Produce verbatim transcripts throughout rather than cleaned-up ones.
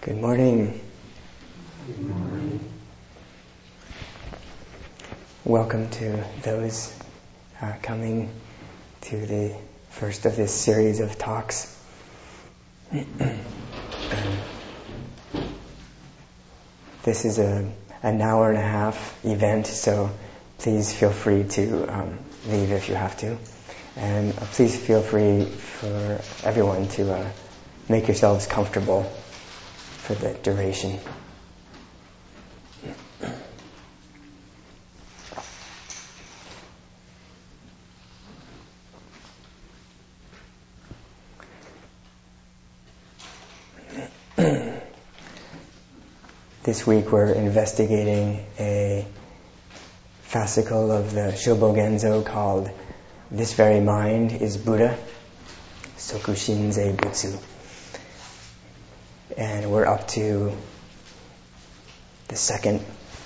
Good morning. Good morning. Welcome to those uh, coming to the first of this series of talks. um, this is a an hour and a half event, so please feel free to um, leave if you have to. And uh, please feel free for everyone to uh, make yourselves comfortable for the duration. This week we're investigating a fascicle of the Shobogenzo called This Very Mind is Buddha, Sokushinzei Butsu. And we're up to the second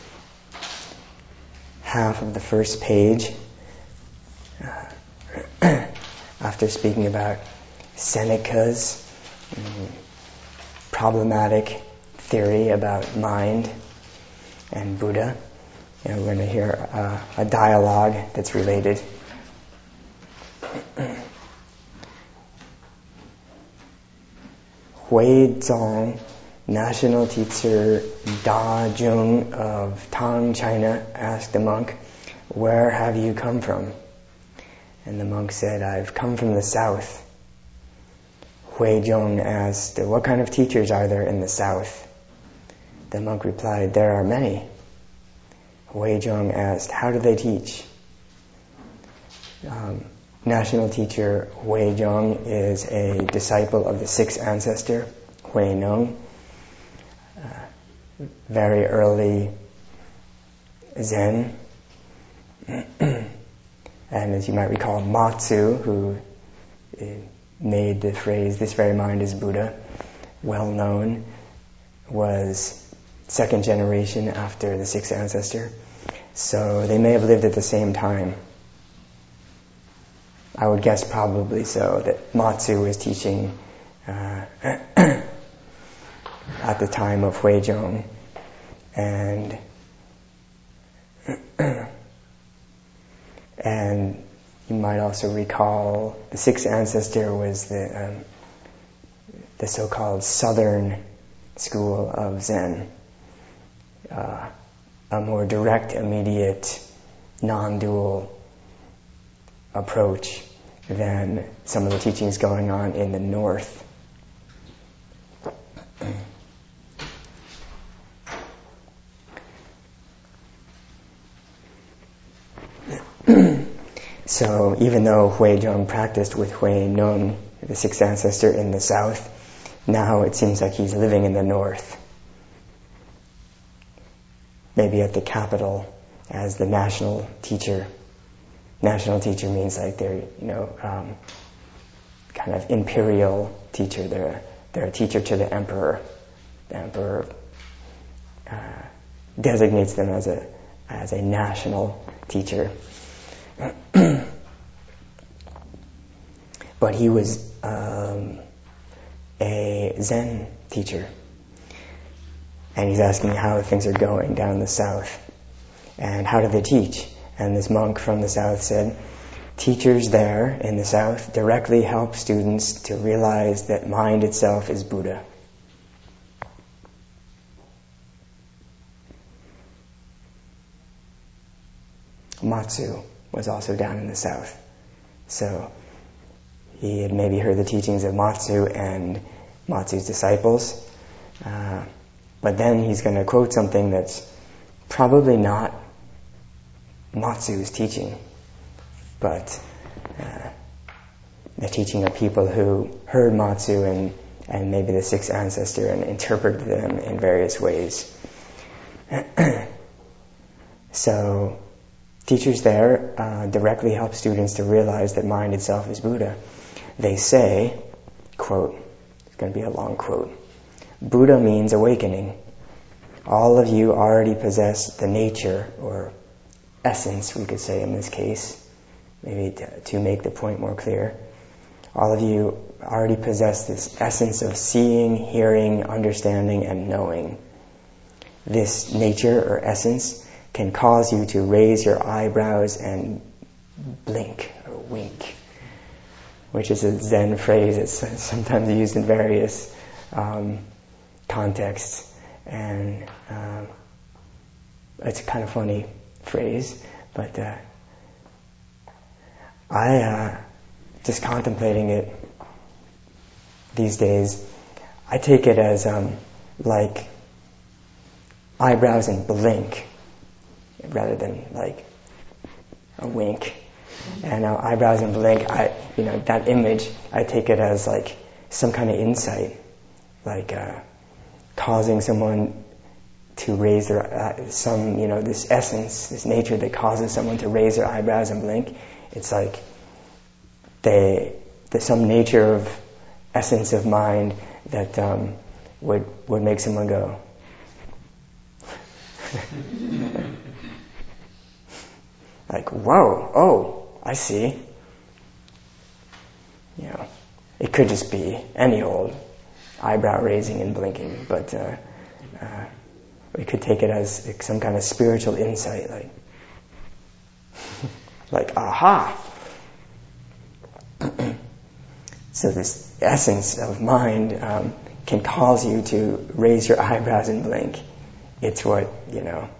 half of the first page. Uh, after speaking about Seneca's um, problematic theory about mind and Buddha, you know, we're going to hear uh, a dialogue that's related. Huizong, national teacher Da Jung of Tang, China, asked the monk, "Where have you come from?" And the monk said, "I've come from the south." Huizong asked, "What kind of teachers are there in the south?" The monk replied, "There are many." Huizong asked, "How do they teach?" Um, National teacher Huizong is a disciple of the sixth ancestor, Huineng, uh, very early Zen. And as you might recall, Matsu, who uh, made the phrase, "This very mind is Buddha," well known, was second generation after the sixth ancestor. So they may have lived at the same time. I would guess probably so, that Matsu was teaching uh, at the time of Huizong. And and you might also recall the sixth ancestor was the um, the so-called Southern school of Zen, uh, a more direct, immediate, non-dual approach than some of the teachings going on in the north. So even though Huizong practiced with Huineng, the sixth ancestor, in the south, now it seems like he's living in the north. Maybe at the capital as the national teacher. National teacher means like they're, you know, um, kind of imperial teacher. They're they're a teacher to the emperor. The emperor uh, designates them as a as a national teacher. But he was um, a Zen teacher, and he's asking how things are going down in the south, and how do they teach? And this monk from the south said, "Teachers there in the south directly help students to realize that mind itself is Buddha." Matsu was also down in the south. So he had maybe heard the teachings of Matsu and Matsu's disciples. Uh, but then he's going to quote something that's probably not Matsu's teaching, but uh, the teaching of people who heard Matsu and, and maybe the sixth ancestor and interpreted them in various ways. So teachers there uh, directly help students to realize that mind itself is Buddha. They say, quote, it's going to be a long quote, "Buddha means awakening. All of you already possess the nature, or essence, we could say in this case, maybe to, to make the point more clear. All of you already possess this essence of seeing, hearing, understanding, and knowing. This nature or essence can cause you to raise your eyebrows and blink or wink, which is a Zen phrase that's sometimes used in various um, contexts. And um, it's a kind of funny phrase, but uh, I, uh, just contemplating it these days, I take it as um, like eyebrows and blink rather than like a wink. And uh, eyebrows and blink, I, you know, that image, I take it as like some kind of insight, like uh, causing someone to raise their, uh, some, you know, this essence, this nature that causes someone to raise their eyebrows and blink. It's like they, there's some nature of essence of mind that um, would would make someone go. Like, whoa, oh, I see. You know, it could just be any old eyebrow raising and blinking, but uh, uh, we could take it as like, some kind of spiritual insight, like, like, aha. So this essence of mind um, can cause you to raise your eyebrows and blink. It's what, you know,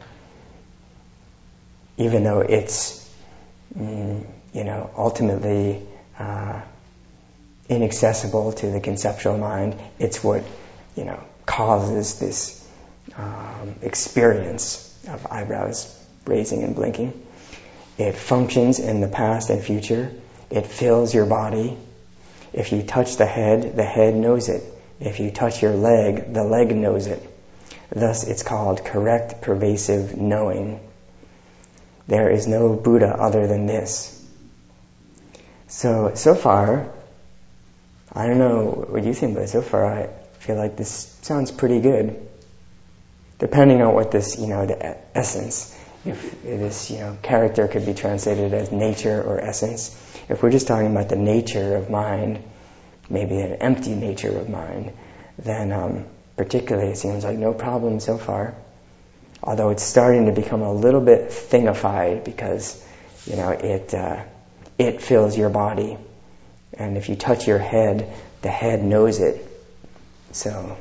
even though it's, mm, you know, ultimately uh, inaccessible to the conceptual mind, it's what, you know, causes this um, experience of eyebrows raising and blinking. It functions in the past and future. It fills your body. If you touch the head, the head knows it. If you touch your leg, the leg knows it. Thus it's called correct, pervasive knowing. There is no Buddha other than this. So, so far, I don't know what you think, but so far I feel like this sounds pretty good. Depending on what this, you know, the essence, if this, you know, character could be translated as nature or essence. If we're just talking about the nature of mind, maybe an empty nature of mind, then um, particularly it seems like no problem so far. Although it's starting to become a little bit thingified because, you know, it uh, it fills your body, and if you touch your head, the head knows it. So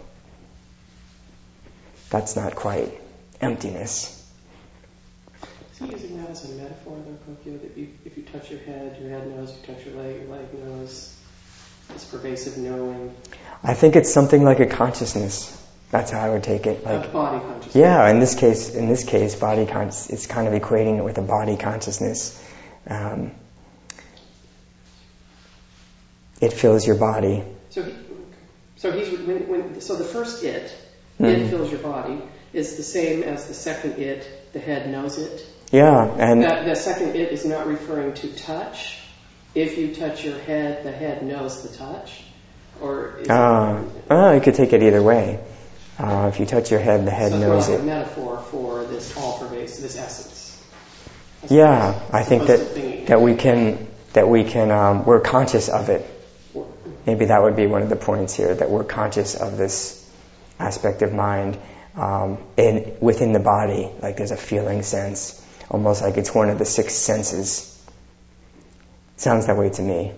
that's not quite emptiness. Is he using that as a metaphor, though, Kokyo? That you, if you touch your head, your head knows. You touch your leg, your leg knows. This pervasive knowing. I think it's something like a consciousness. That's how I would take it. Like uh, body consciousness. Yeah, in this case, in this case, body con- it's kind of equating it with a body consciousness. Um, it fills your body. So, he, so he's when, when, so the first it, mm. it fills your body, is the same as the second it. The head knows it. Yeah, and that the second it is not referring to touch. If you touch your head, the head knows the touch, or is uh, it, oh, you could take it either way. Uh, if you touch your head, the head so knows it's like it. a metaphor for this all-pervasive, this essence. As Yeah, opposed, I think that that we can that we can um, we're conscious of it. Maybe that would be one of the points here, that we're conscious of this aspect of mind um, in within the body. Like there's a feeling sense, almost like it's one of the six senses. Sounds that way to me.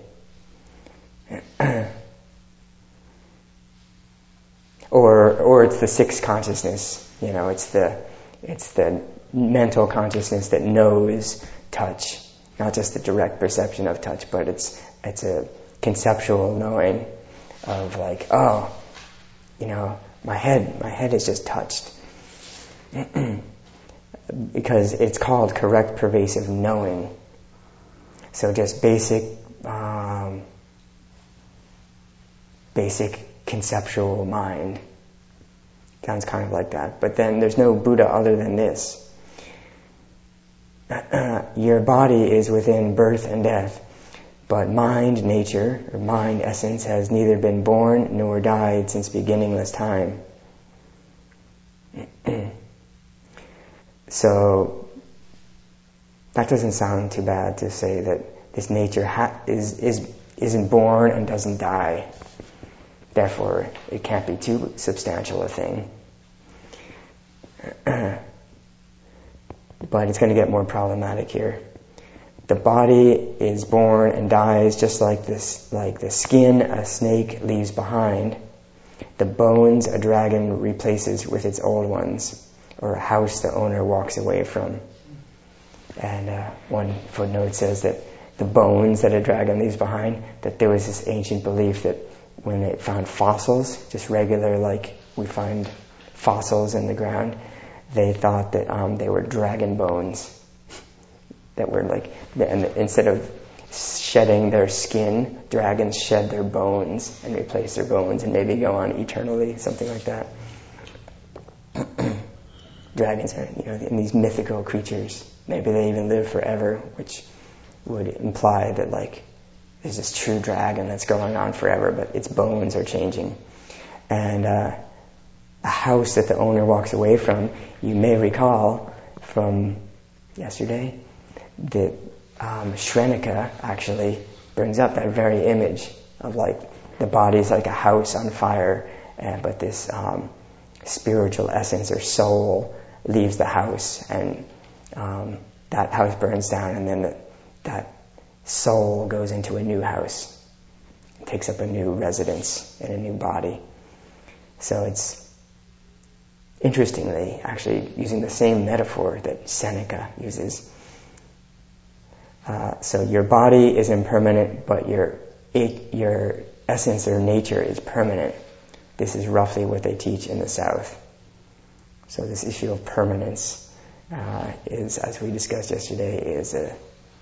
Or, or it's the sixth consciousness. You know, it's the, it's the mental consciousness that knows touch, not just the direct perception of touch, but it's, it's a conceptual knowing of like, oh, you know, my head, my head is just touched, because it's called correct, pervasive knowing. So just basic, um, basic. conceptual mind. Sounds kind of like that. But then there's no Buddha other than this. Your body is within birth and death, but mind, nature, or mind, essence, has neither been born nor died since beginningless time. So that doesn't sound too bad to say that this nature ha- is is isn't born and doesn't die. Therefore, it can't be too substantial a thing. But it's going to get more problematic here. The body is born and dies just like this, like the skin a snake leaves behind. The bones a dragon replaces with its old ones, or a house the owner walks away from. And uh, one footnote says that the bones that a dragon leaves behind, that there was this ancient belief that when they found fossils, just regular, like we find fossils in the ground, they thought that um, they were dragon bones. That were like, and instead of shedding their skin, dragons shed their bones and replace their bones and maybe go on eternally, something like that. Dragons are, you know, in these mythical creatures. Maybe they even live forever, which would imply that like there's this true dragon that's going on forever, but its bones are changing. And uh, a house that the owner walks away from, you may recall from yesterday that um, Shrenika actually brings up that very image of like the body's like a house on fire, and, but this um, spiritual essence or soul leaves the house, and um, that house burns down, and then the, that soul goes into a new house, takes up a new residence in a new body. So it's interestingly actually using the same metaphor that Seneca uses. Uh, so your body is impermanent, but your your essence or nature is permanent. This is roughly what they teach in the South. So this issue of permanence uh, is, as we discussed yesterday, is a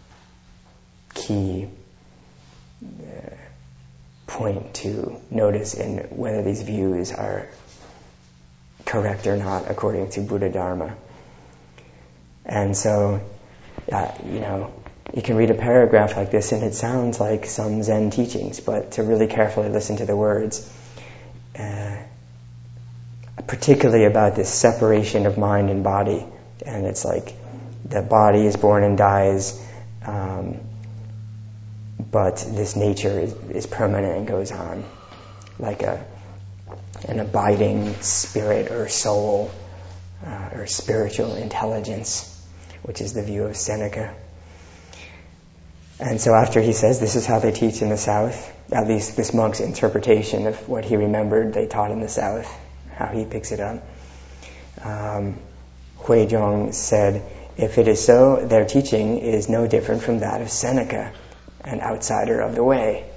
key uh, point to notice in whether these views are correct or not according to Buddha Dharma. And so, uh, you know, you can read a paragraph like this and it sounds like some Zen teachings, but to really carefully listen to the words, uh, particularly about this separation of mind and body, and it's like the body is born and dies, um, but this nature is, is permanent and goes on, like a an abiding spirit or soul uh, or spiritual intelligence, which is the view of Seneca. And so after he says this is how they teach in the South, at least this monk's interpretation of what he remembered they taught in the South, how he picks it up, um, Huizhong said, if it is so, their teaching is no different from that of Seneca, an outsider of the way.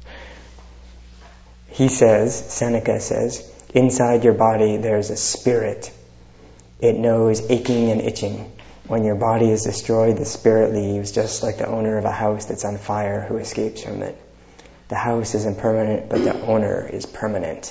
He says, Seneca says, inside your body there's a spirit. It knows aching and itching. When your body is destroyed, the spirit leaves, just like the owner of a house that's on fire who escapes from it. The house is impermanent, but the owner is permanent.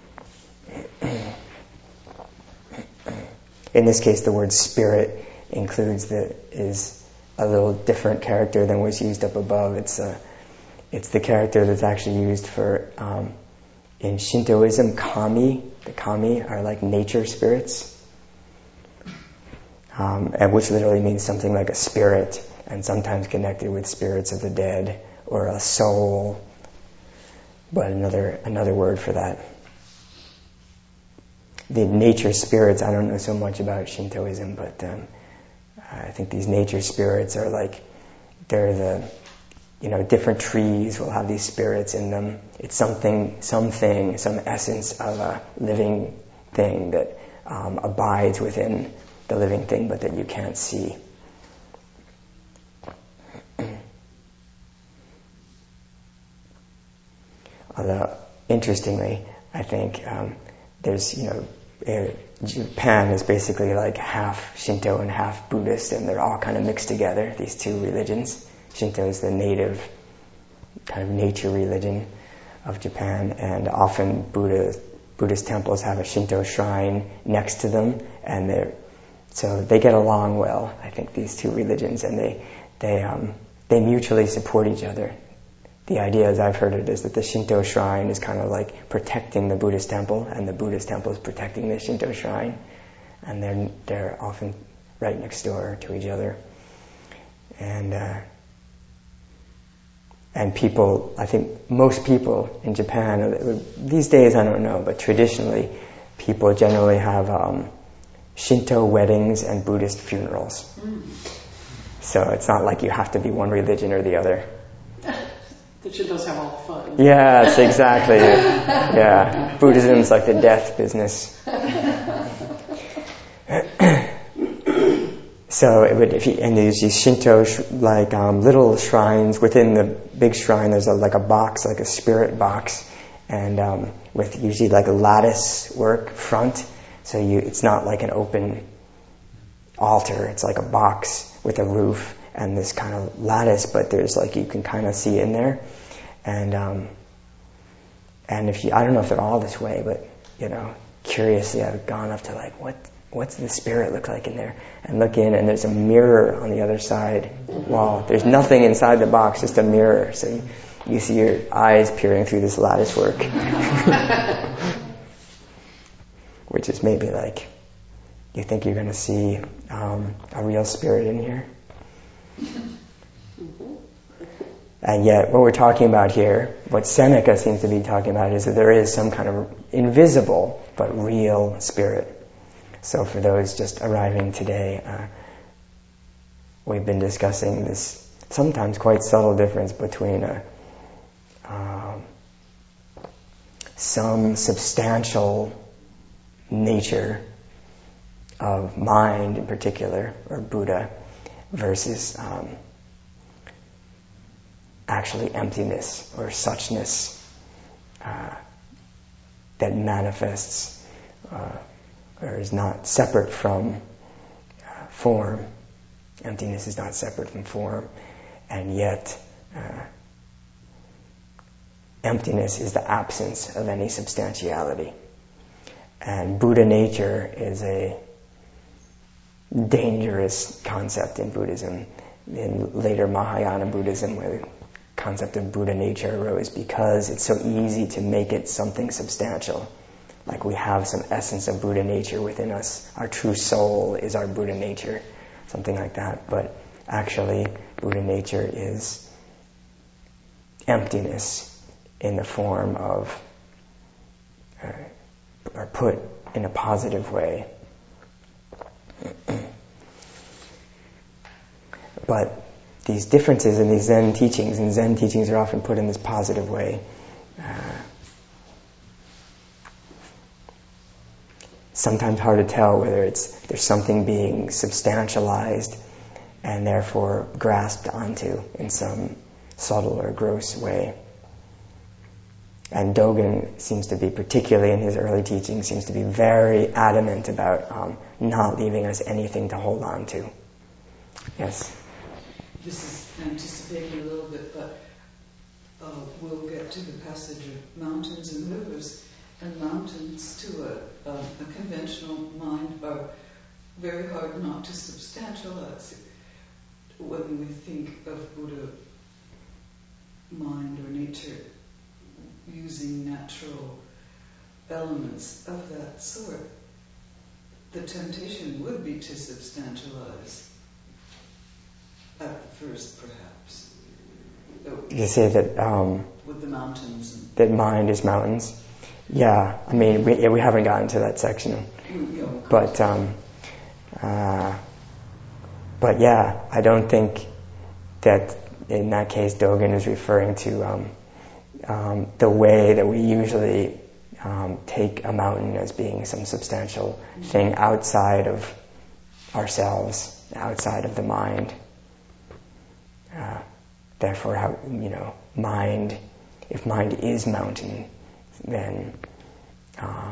In this case, the word spirit includes the is a little different character than was used up above. It's a, it's the character that's actually used for um, in Shintoism, kami. The kami are like nature spirits. Um, and which literally means something like a spirit, and sometimes connected with spirits of the dead, or a soul, but another another word for that. The nature spirits, I don't know so much about Shintoism, but um, I think these nature spirits are like, they're the, you know, different trees will have these spirits in them. It's something, something, some essence of a living thing that um, abides within the living thing, but that you can't see. Although, interestingly, I think um, there's, you know, uh, Japan is basically like half Shinto and half Buddhist, and they're all kind of mixed together, these two religions. Shinto is the native kind of nature religion of Japan, and often Buddha, Buddhist temples have a Shinto shrine next to them, and they're So they get along well, I think, these two religions, and they they um, they mutually support each other. The idea, as I've heard it, is that the Shinto shrine is kind of like protecting the Buddhist temple, and the Buddhist temple is protecting the Shinto shrine, and they're they're often right next door to each other. And uh, and people, I think most people in Japan, these days I don't know, but traditionally people generally have um, Shinto weddings and Buddhist funerals. Mm. So it's not like you have to be one religion or the other. The Shintos have all the fun. Yes, exactly. Yeah, Buddhism's like the death business. So it would, if you, and there's these Shinto sh- like um, little shrines within the big shrine. There's a, like a box, like a spirit box, and um, with usually like a lattice work front. So you, it's not like an open altar. It's like a box with a roof and this kind of lattice, but there's like you can kind of see in there. And um, and if you, I don't know if they're all this way, but you know, curiously, I've gone up to like what. What's the spirit look like in there? And look in, and there's a mirror on the other side wall. There's nothing inside the box, just a mirror. So you, you see your eyes peering through this lattice work. Which is maybe like, you think you're going to see um, a real spirit in here. And yet, what we're talking about here, what Seneca seems to be talking about, is that there is some kind of invisible but real spirit. So for those just arriving today, uh, we've been discussing this sometimes quite subtle difference between a, um, some substantial nature of mind in particular, or Buddha, versus um, actually emptiness or suchness uh, that manifests uh, or is not separate from uh, form. Emptiness is not separate from form, and yet uh, emptiness is the absence of any substantiality. And Buddha nature is a dangerous concept in Buddhism. In later Mahayana Buddhism, where the concept of Buddha nature arose because it's so easy to make it something substantial. Like we have some essence of Buddha nature within us. Our true soul is our Buddha nature, something like that. But actually, Buddha nature is emptiness in the form of, uh, or put in a positive way. But these differences in these Zen teachings, and Zen teachings are often put in this positive way. Uh, sometimes hard to tell whether it's there's something being substantialized and therefore grasped onto in some subtle or gross way. And Dogen seems to be, particularly in his early teaching, seems to be very adamant about um, not leaving us anything to hold on to. Yes? This is anticipating a little bit, but uh, we'll get to the passage of mountains and rivers. And mountains, to a, a, a conventional mind, are very hard not to substantialize. When we think of Buddha mind or nature using natural elements of that sort, the temptation would be to substantialize at the first, perhaps. You say that um, with the mountains. And that mind is mountains. Yeah, I mean, we we haven't gotten to that section, but um, uh, but yeah, I don't think that in that case Dogen is referring to um, um, the way that we usually um, take a mountain as being some substantial thing outside of ourselves, outside of the mind. Uh, therefore, how you know, mind, if mind is mountain, then um,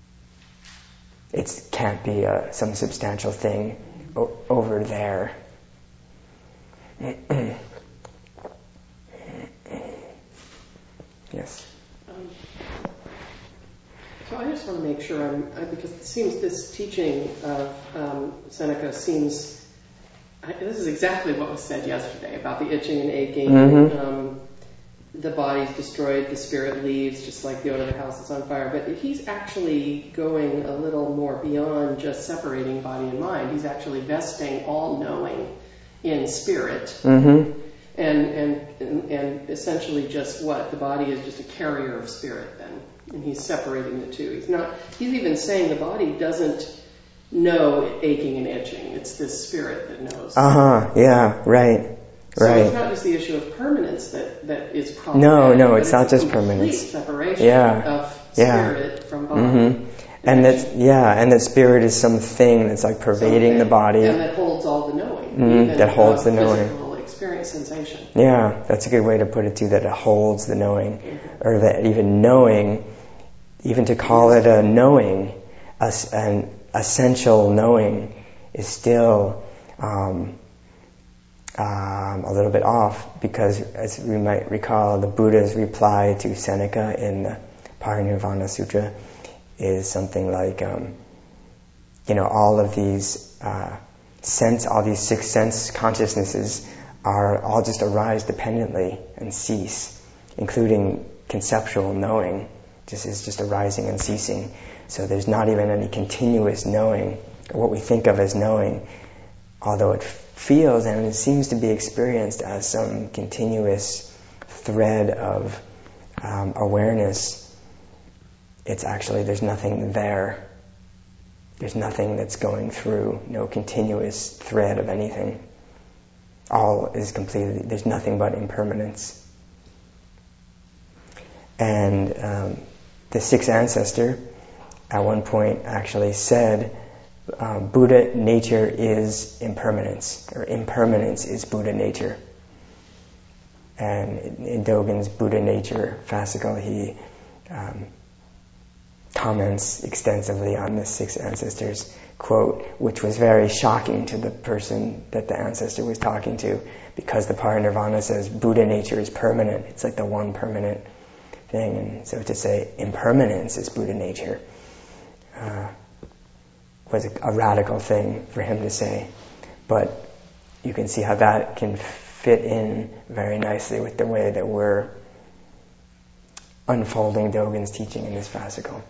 it can't be a, some substantial thing o- over there. Yes. Um, so I just want to make sure, I'm, I, because it seems this teaching of um, Seneca seems, I, this is exactly what was said yesterday about the itching and aching. Mm-hmm. Um, the body's destroyed, the spirit leaves, just like the owner of the house is on fire. But he's actually going a little more beyond just separating body and mind. He's actually vesting all knowing in spirit. Mm-hmm. And, and, and, and essentially just what? The body is just a carrier of spirit then. And he's separating the two. He's not, he's even saying the body doesn't know aching and itching. It's this spirit that knows. Uh-huh, yeah, right, so right. it's not just the issue of permanence that, that is problematic. No, no, it's not it's just complete permanence. separation Yeah, of yeah. spirit from body. Mm-hmm. And that, yeah, and that spirit is something that's like pervading Something. the body. And that holds all the knowing. Mm, even that holds the physical knowing. experience, sensation. Yeah, that's a good way to put it too, that it holds the knowing. Mm-hmm. Or that even knowing, even to call it a knowing, a, an essential knowing, is still um, um, a little bit off, because as we might recall, the Buddha's reply to Seneca in the Parinirvana Sutra is something like, um, you know, all of these uh, sense, all these six sense consciousnesses are all just arise dependently and cease, including conceptual knowing. Just is just arising and ceasing. So there's not even any continuous knowing, or what we think of as knowing, although it feels and it seems to be experienced as some continuous thread of um, awareness. It's actually, there's nothing there. There's nothing that's going through, no continuous thread of anything. All is completely, there's nothing but impermanence. And um, the sixth ancestor at one point actually said, um, Buddha nature is impermanence, or impermanence is Buddha nature. And in, in Dogen's Buddha nature fascicle, he um, comments extensively on the six ancestors quote, which was very shocking to the person that the ancestor was talking to, because the Parinirvana says Buddha nature is permanent. It's like the one permanent thing. And so to say impermanence is Buddha nature uh, was a, a radical thing for him to say. But you can see how that can fit in very nicely with the way that we're unfolding Dogen's teaching in this fascicle.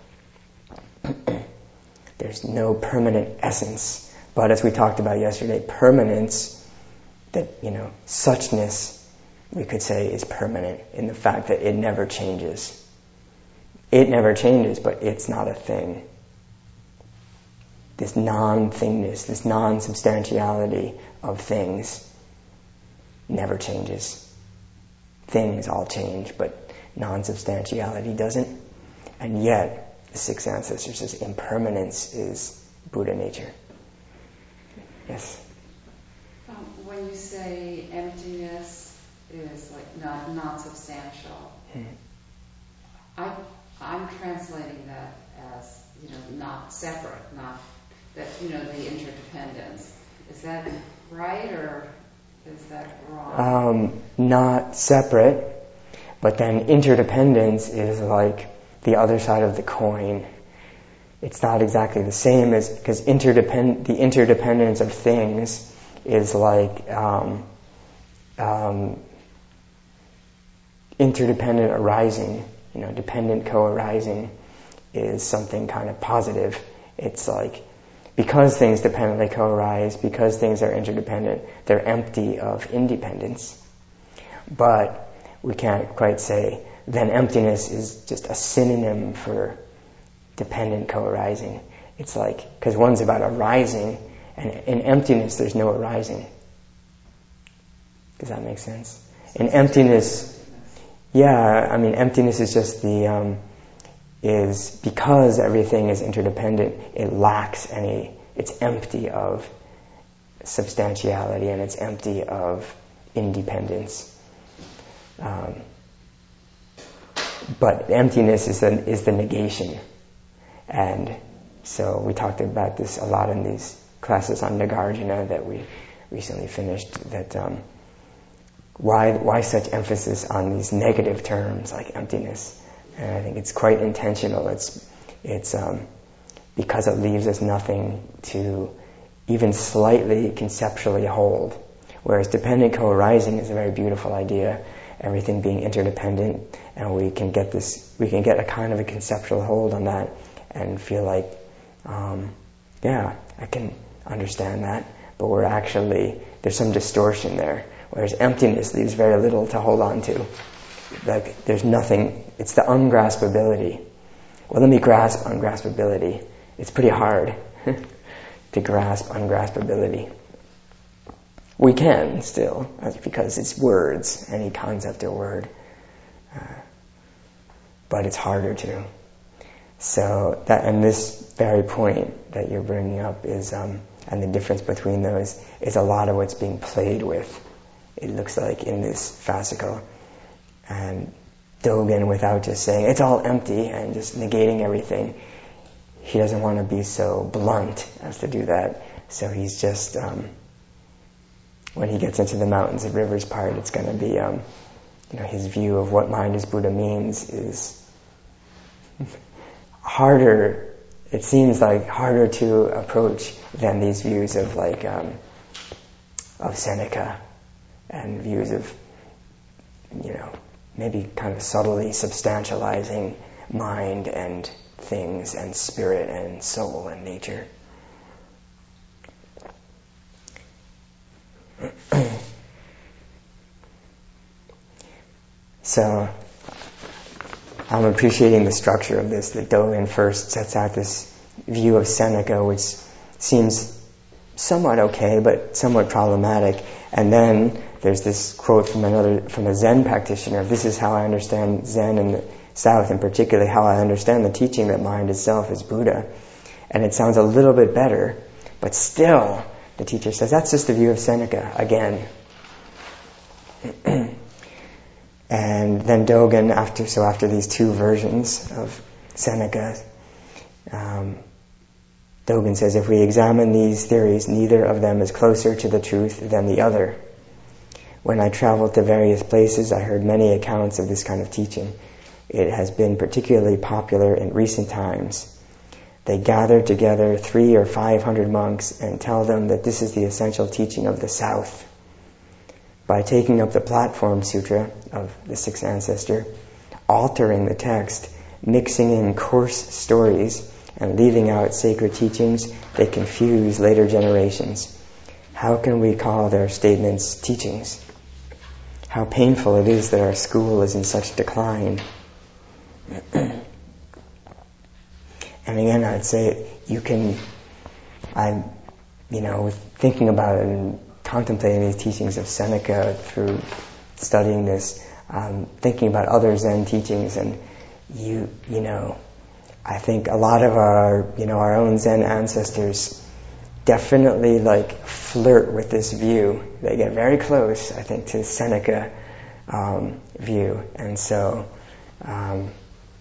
There's no permanent essence, but as we talked about yesterday, permanence, that, you know, suchness, we could say, is permanent in the fact that it never changes. It never changes, but it's not a thing. This non-thingness, this non-substantiality of things never changes. Things all change, but non-substantiality doesn't. And yet, the six ancestors says impermanence is Buddha nature. Yes? Um, when you say emptiness is like not not substantial, hmm. I I'm translating that as, you know, not separate, not that, you know, the interdependence. Is that right, or is that wrong? Um, not separate, but then interdependence is like the other side of the coin. It's not exactly the same as, because interdepend the interdependence of things is like um, um, interdependent arising. You know, dependent co-arising is something kind of positive. It's like, because things dependently co-arise, because things are interdependent, they're empty of independence. But we can't quite say, then emptiness is just a synonym for dependent co-arising. It's like, because one's about arising, and in emptiness there's no arising. Does that make sense? In emptiness, yeah, I mean, emptiness is just the, um, is because everything is interdependent, it lacks any, it's empty of substantiality and it's empty of independence. Um, but emptiness is the, is the negation. And so we talked about this a lot in these classes on Nagarjuna that we recently finished, that um, why why such emphasis on these negative terms like emptiness? And I think it's quite intentional. It's it's um, because it leaves us nothing to even slightly conceptually hold. Whereas dependent co-arising is a very beautiful idea, everything being interdependent, and we can get this, we can get a kind of a conceptual hold on that and feel like, um, yeah, I can understand that. But we're actually, there's some distortion there. whereas emptiness leaves very little to hold on to. Like, there's nothing, it's the ungraspability. Well, let me grasp ungraspability. It's pretty hard to grasp ungraspability. We can still, that's because it's words, any concept or word. Uh, but it's harder to. So that, and this very point that you're bringing up is, um, and the difference between those is a lot of what's being played with, it looks like, in this fascicle. And Dogen, without just saying it's all empty and just negating everything, he doesn't want to be so blunt as to do that. So he's just, um, when he gets into the mountains and rivers part, it's going to be, um, you know, his view of what mind is Buddha means is harder, it seems like harder to approach than these views of like, um, of Seneca and views of, you know, maybe kind of subtly substantializing mind and things and spirit and soul and nature. So, I'm appreciating the structure of this, that Dogen first sets out this view of Seneca, which seems somewhat okay, but somewhat problematic. And then there's this quote from another, from a Zen practitioner, this is how I understand Zen in the South, and particularly how I understand the teaching that mind itself is Buddha. And it sounds a little bit better, but still, the teacher says, that's just the view of Seneca, again. And then Dogen, after so after these two versions of Seneca, um, Dogen says, if we examine these theories, neither of them is closer to the truth than the other. When I traveled to various places, I heard many accounts of this kind of teaching. It has been particularly popular in recent times. They gather together three or five hundred monks and tell them that this is the essential teaching of the South. By taking up the Platform Sutra of the Sixth Ancestor, altering the text, mixing in coarse stories, and leaving out sacred teachings, they confuse later generations. How can we call their statements teachings? How painful it is that our school is in such decline. And again, I'd say you can, I'm, you know, thinking about it and contemplating these teachings of Seneca through studying this, um, thinking about other Zen teachings, and you, you know, I think a lot of our, you know, our own Zen ancestors definitely like flirt with this view. They get very close, I think, to Seneca um, view, and so. Um,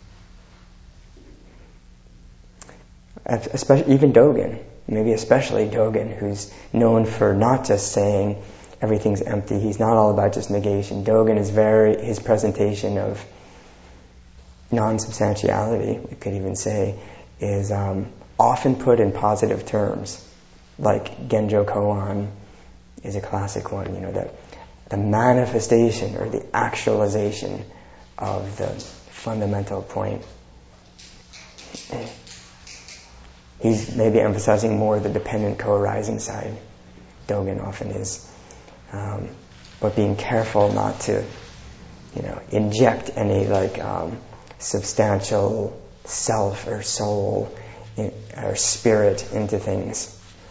Especially, even Dogen, maybe especially Dogen, who's known for not just saying everything's empty. He's not all about just negation. Dogen is very, his presentation of non-substantiality, we could even say, is um, often put in positive terms. Like Genjo Koan is a classic one, you know, that the manifestation or the actualization of the fundamental point. He's maybe emphasizing more the dependent co-arising side. Dogen often is. Um, but being careful not to, you know, inject any like um, substantial self or soul in, or spirit into things.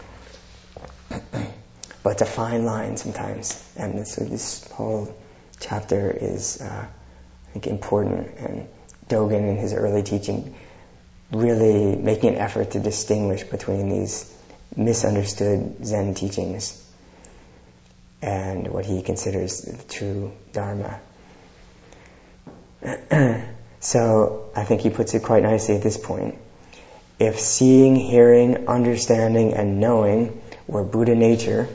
But to fine line sometimes. And this, this whole chapter is, uh, I think, important. And Dogen in his early teaching really making an effort to distinguish between these misunderstood Zen teachings and what he considers the true Dharma. So I think he puts it quite nicely at this point. If seeing, hearing, understanding, and knowing were Buddha nature,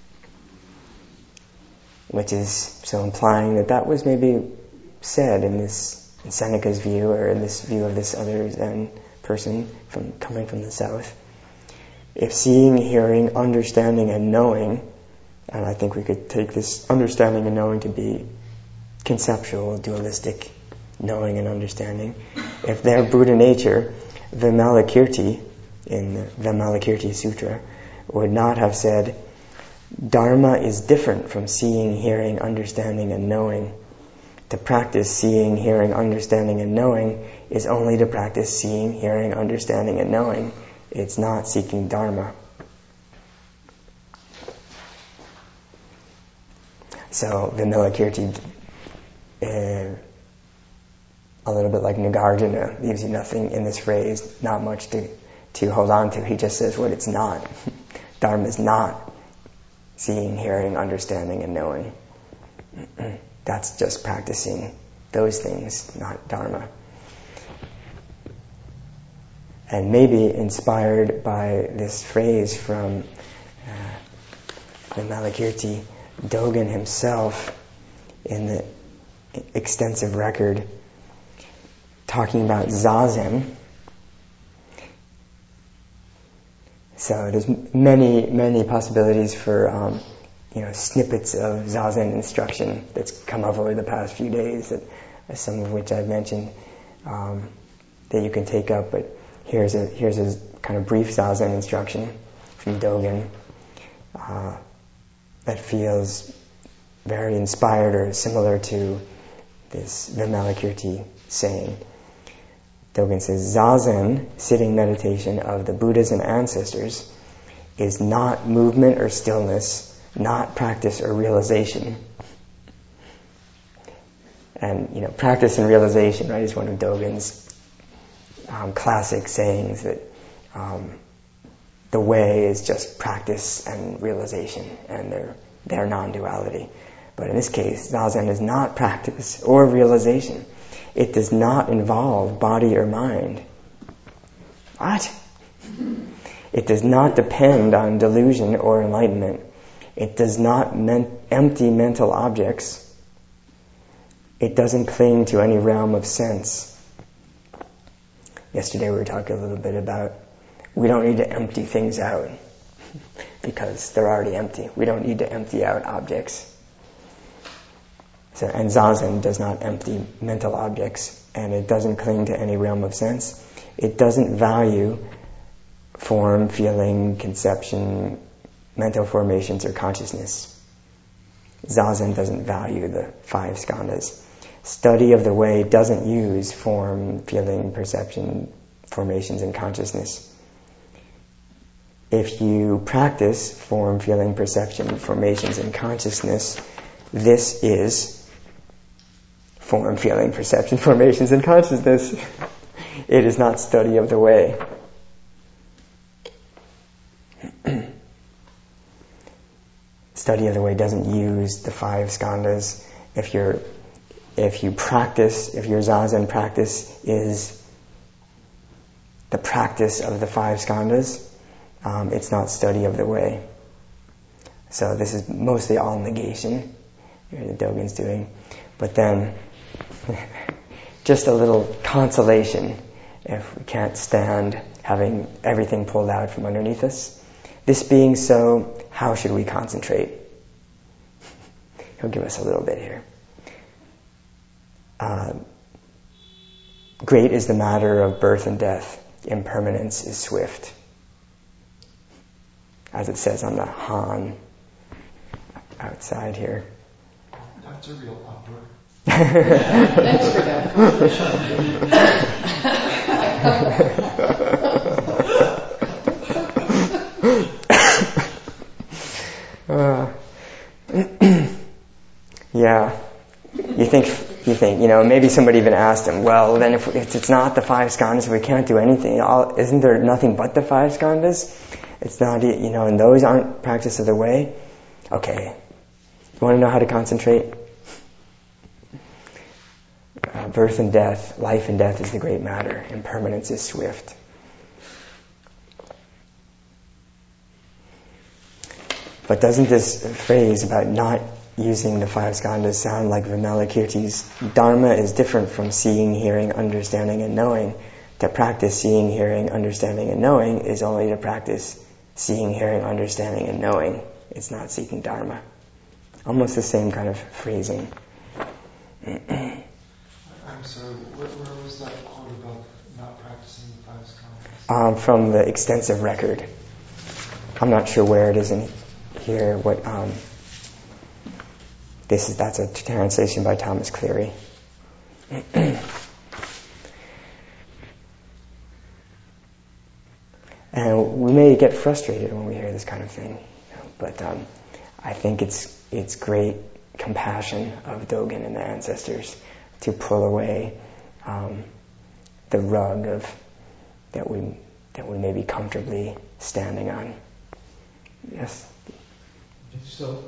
which is so implying that that was maybe said in this in Seneca's view, or in this view of this other Zen person from coming from the South. If seeing, hearing, understanding, and knowing, and I think we could take this understanding and knowing to be conceptual, dualistic knowing and understanding, if they're Buddha nature, Vimalakirti, in the Vimalakirti Sutra, would not have said, Dharma is different from seeing, hearing, understanding, and knowing. To practice seeing, hearing, understanding, and knowing is only to practice seeing, hearing, understanding, and knowing. It's not seeking Dharma. So Vimalakirti, uh, a little bit like Nagarjuna, leaves you nothing in this phrase, not much to, to hold on to. He just says what it's not. Dharma is not seeing, hearing, understanding, and knowing. That's just practicing those things, not Dharma. And maybe inspired by this phrase from uh, Vimalakirti, Dogen himself, in the extensive record, talking about Zazen. So there's many, many possibilities for um, you know, snippets of Zazen instruction that's come up over the past few days, that, some of which I've mentioned, um, that you can take up. But here's a here's a kind of brief Zazen instruction from Dogen uh, that feels very inspired or similar to this Vimalakirti saying. Dogen says, Zazen, sitting meditation of the Buddhas and ancestors, is not movement or stillness, not practice or realization. And, you know, practice and realization, right, is one of Dogen's um, classic sayings, that um, the way is just practice and realization, and they're, they're non-duality. But in this case, Zazen is not practice or realization. It does not involve body or mind. What? It does not depend on delusion or enlightenment. It does not men- empty mental objects. It doesn't cling to any realm of sense. Yesterday we were talking a little bit about we don't need to empty things out because they're already empty. We don't need to empty out objects. So, and Zazen does not empty mental objects, and it doesn't cling to any realm of sense. It doesn't value form, feeling, conception, mental formations, or consciousness. Zazen doesn't value the five skandhas. Study of the way doesn't use form, feeling, perception, formations, and consciousness. If you practice form, feeling, perception, formations, and consciousness, this is form, feeling, perception, formations, and consciousness. It is not study of the way. Study of the way doesn't use the five skandhas. If you're, if you practice, if your Zazen practice is the practice of the five skandhas, um, it's not study of the way. So this is mostly all negation that Dogen's doing. But then, just a little consolation if we can't stand having everything pulled out from underneath us. This being so, how should we concentrate? He'll give us a little bit here. Uh, great is the matter of birth and death. Impermanence is swift. As it says on the Han outside here. That's a real opera. Thanks for that. uh, yeah, you think you think you know maybe somebody even asked him. Well, then if, if it's not the five skandhas, we can't do anything. All, isn't there nothing but the five skandhas? It's not, you know, and those aren't practice of the way. Okay, you want to know how to concentrate? Uh, birth and death, life and death is the great matter. Impermanence is swift. But doesn't this phrase about not using the five skandhas sound like Vimalakirti's? Dharma is different from seeing, hearing, understanding, and knowing. To practice seeing, hearing, understanding, and knowing is only to practice seeing, hearing, understanding, and knowing. It's not seeking Dharma. Almost the same kind of phrasing. I'm sorry, where, where was that quote about not practicing the five skandhas? Um, from the extensive record. I'm not sure where it is in here what um, this is. That's a translation by Thomas Cleary. And we may get frustrated when we hear this kind of thing, you know, but um, I think it's it's great compassion of Dogen and the ancestors to pull away um, the rug of that we that we may be comfortably standing on. Yes. So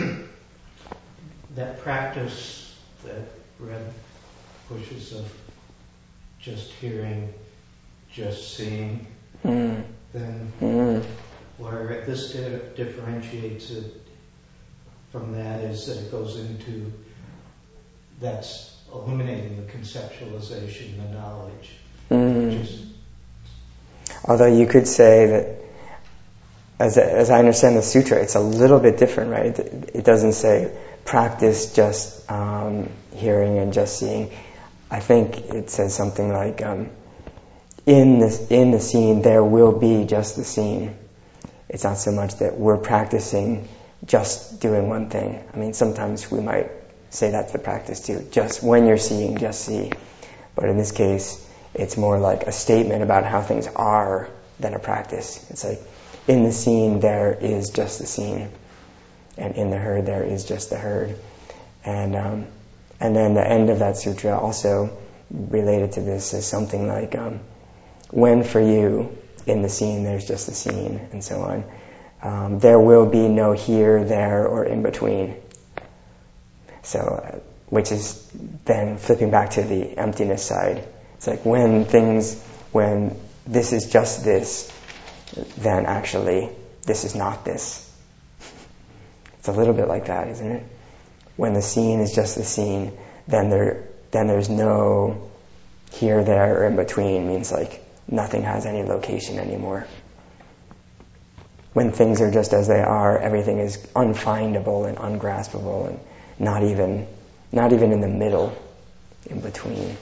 that practice that Red pushes of just hearing, just seeing, mm. then mm. where this di- differentiates it from that is that it goes into that's eliminating the conceptualization, the knowledge. Mm. Just Although you could say that, as as I understand the sutra, it's a little bit different, right? It, it doesn't say practice just um, hearing and just seeing. I think it says something like, um, in the in the scene there will be just the scene. It's not so much that we're practicing just doing one thing. I mean, sometimes we might say that's the practice too. Just when you're seeing, just see. But in this case, it's more like a statement about how things are than a practice. It's like, in the scene there is just the scene, and in the herd there is just the herd. And um, and then the end of that sutra also related to this is something like, um, when for you in the scene there's just the scene, and so on. Um, there will be no here, there, or in between. So, uh, which is then flipping back to the emptiness side. It's like when things, when this is just this, then actually this is not this. It's a little bit like that, isn't it? When the scene is just the scene, then there, then there's no here, there, or in between. It means like nothing has any location anymore. When things are just as they are, everything is unfindable and ungraspable, and not even, not even in the middle, in between.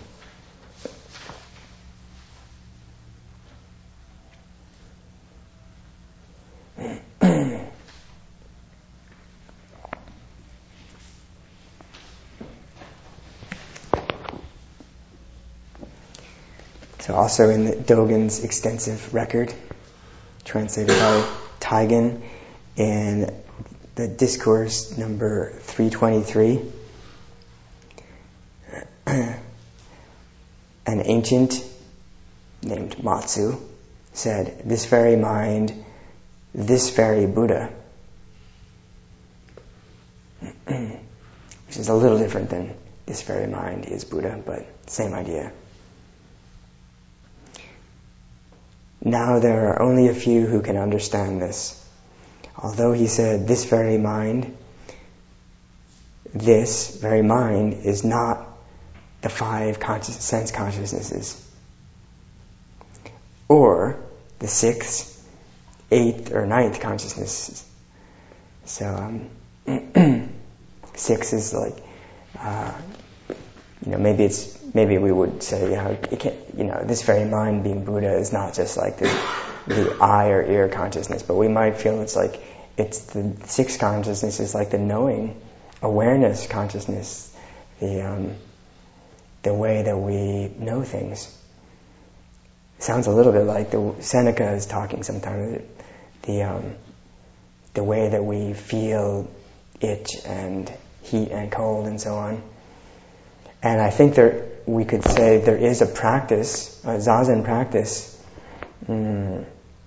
So also in the Dogen's extensive record, translated by Taigen, in the discourse number three twenty-three, an ancient named Matsu said, "This very mind, this very Buddha," which is a little different than "this very mind is Buddha," but same idea. Now there are only a few who can understand this. Although he said, "This very mind," this very mind is not the five conscious, sense consciousnesses, or the sixth, eighth, or ninth consciousnesses. So, um, six is like, uh, you know, maybe it's maybe we would say, you know, it can't, you know, this very mind being Buddha is not just like the, the eye or ear consciousness, but we might feel it's like it's the sixth consciousness is like the knowing, awareness consciousness, the um, the way that we know things. It sounds a little bit like the Seneca is talking sometimes. The um, the way that we feel itch and heat and cold and so on. And I think there we could say there is a practice, a Zazen practice, mm,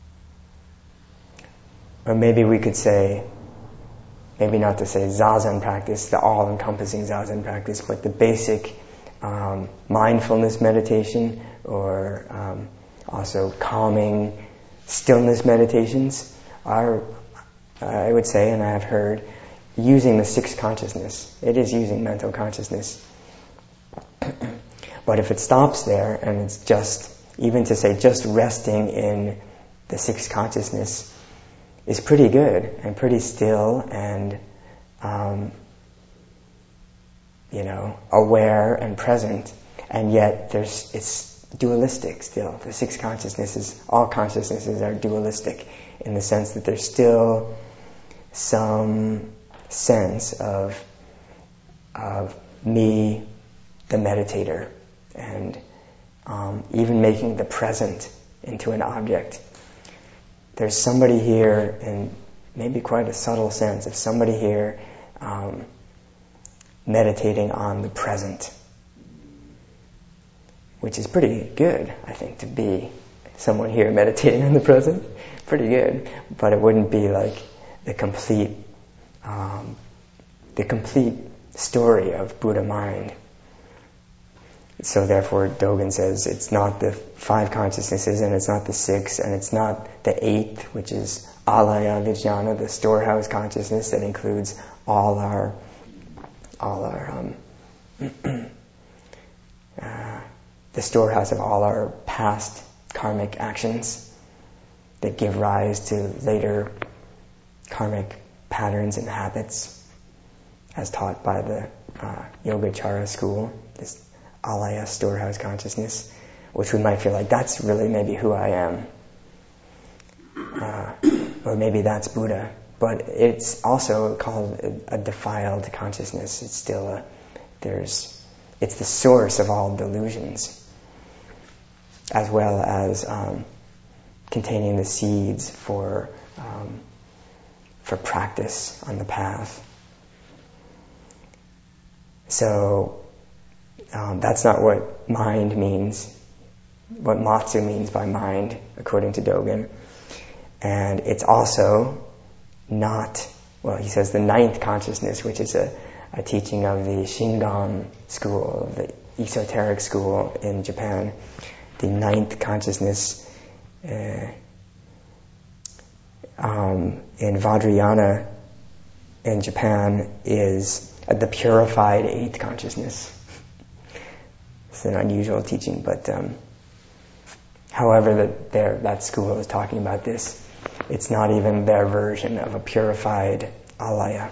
or maybe we could say, maybe not to say Zazen practice, the all-encompassing Zazen practice, but the basic um, mindfulness meditation, or um, also calming stillness meditations are, uh, I would say, and I have heard, using the sixth consciousness. It is using mental consciousness. But if it stops there and it's just, even to say just resting in the sixth consciousness is pretty good and pretty still and, um, you know, aware and present, and yet there's it's dualistic still. The sixth consciousnesses, all consciousnesses are dualistic in the sense that there's still some sense of of me, the meditator, and um, even making the present into an object. There's somebody here, in maybe quite a subtle sense, of somebody here um, meditating on the present, which is pretty good, I think, to be someone here meditating on the present. Pretty good, but it wouldn't be like the complete, um, the complete story of Buddha mind. So therefore, Dogen says it's not the five consciousnesses, and it's not the six, and it's not the eighth, which is alaya vijnana, the storehouse consciousness that includes all our, all our, um, uh, the storehouse of all our past karmic actions that give rise to later karmic patterns and habits, as taught by the uh, Yogacara school, this alaya storehouse consciousness, which we might feel like that's really maybe who I am, uh, or maybe that's Buddha. But it's also called a, a defiled consciousness. It's still a, there's, it's the source of all delusions, as well as um, containing the seeds for um, for practice on the path. So um, that's not what mind means, what Matsu means by mind, according to Dogen. And it's also not, well, he says the ninth consciousness, which is a, a teaching of the Shingon school, the esoteric school in Japan. The ninth consciousness uh, um, in Vajrayana in Japan is the purified eighth consciousness. It's an unusual teaching, but um, however that their that school is talking about this, it's not even their version of a purified alaya.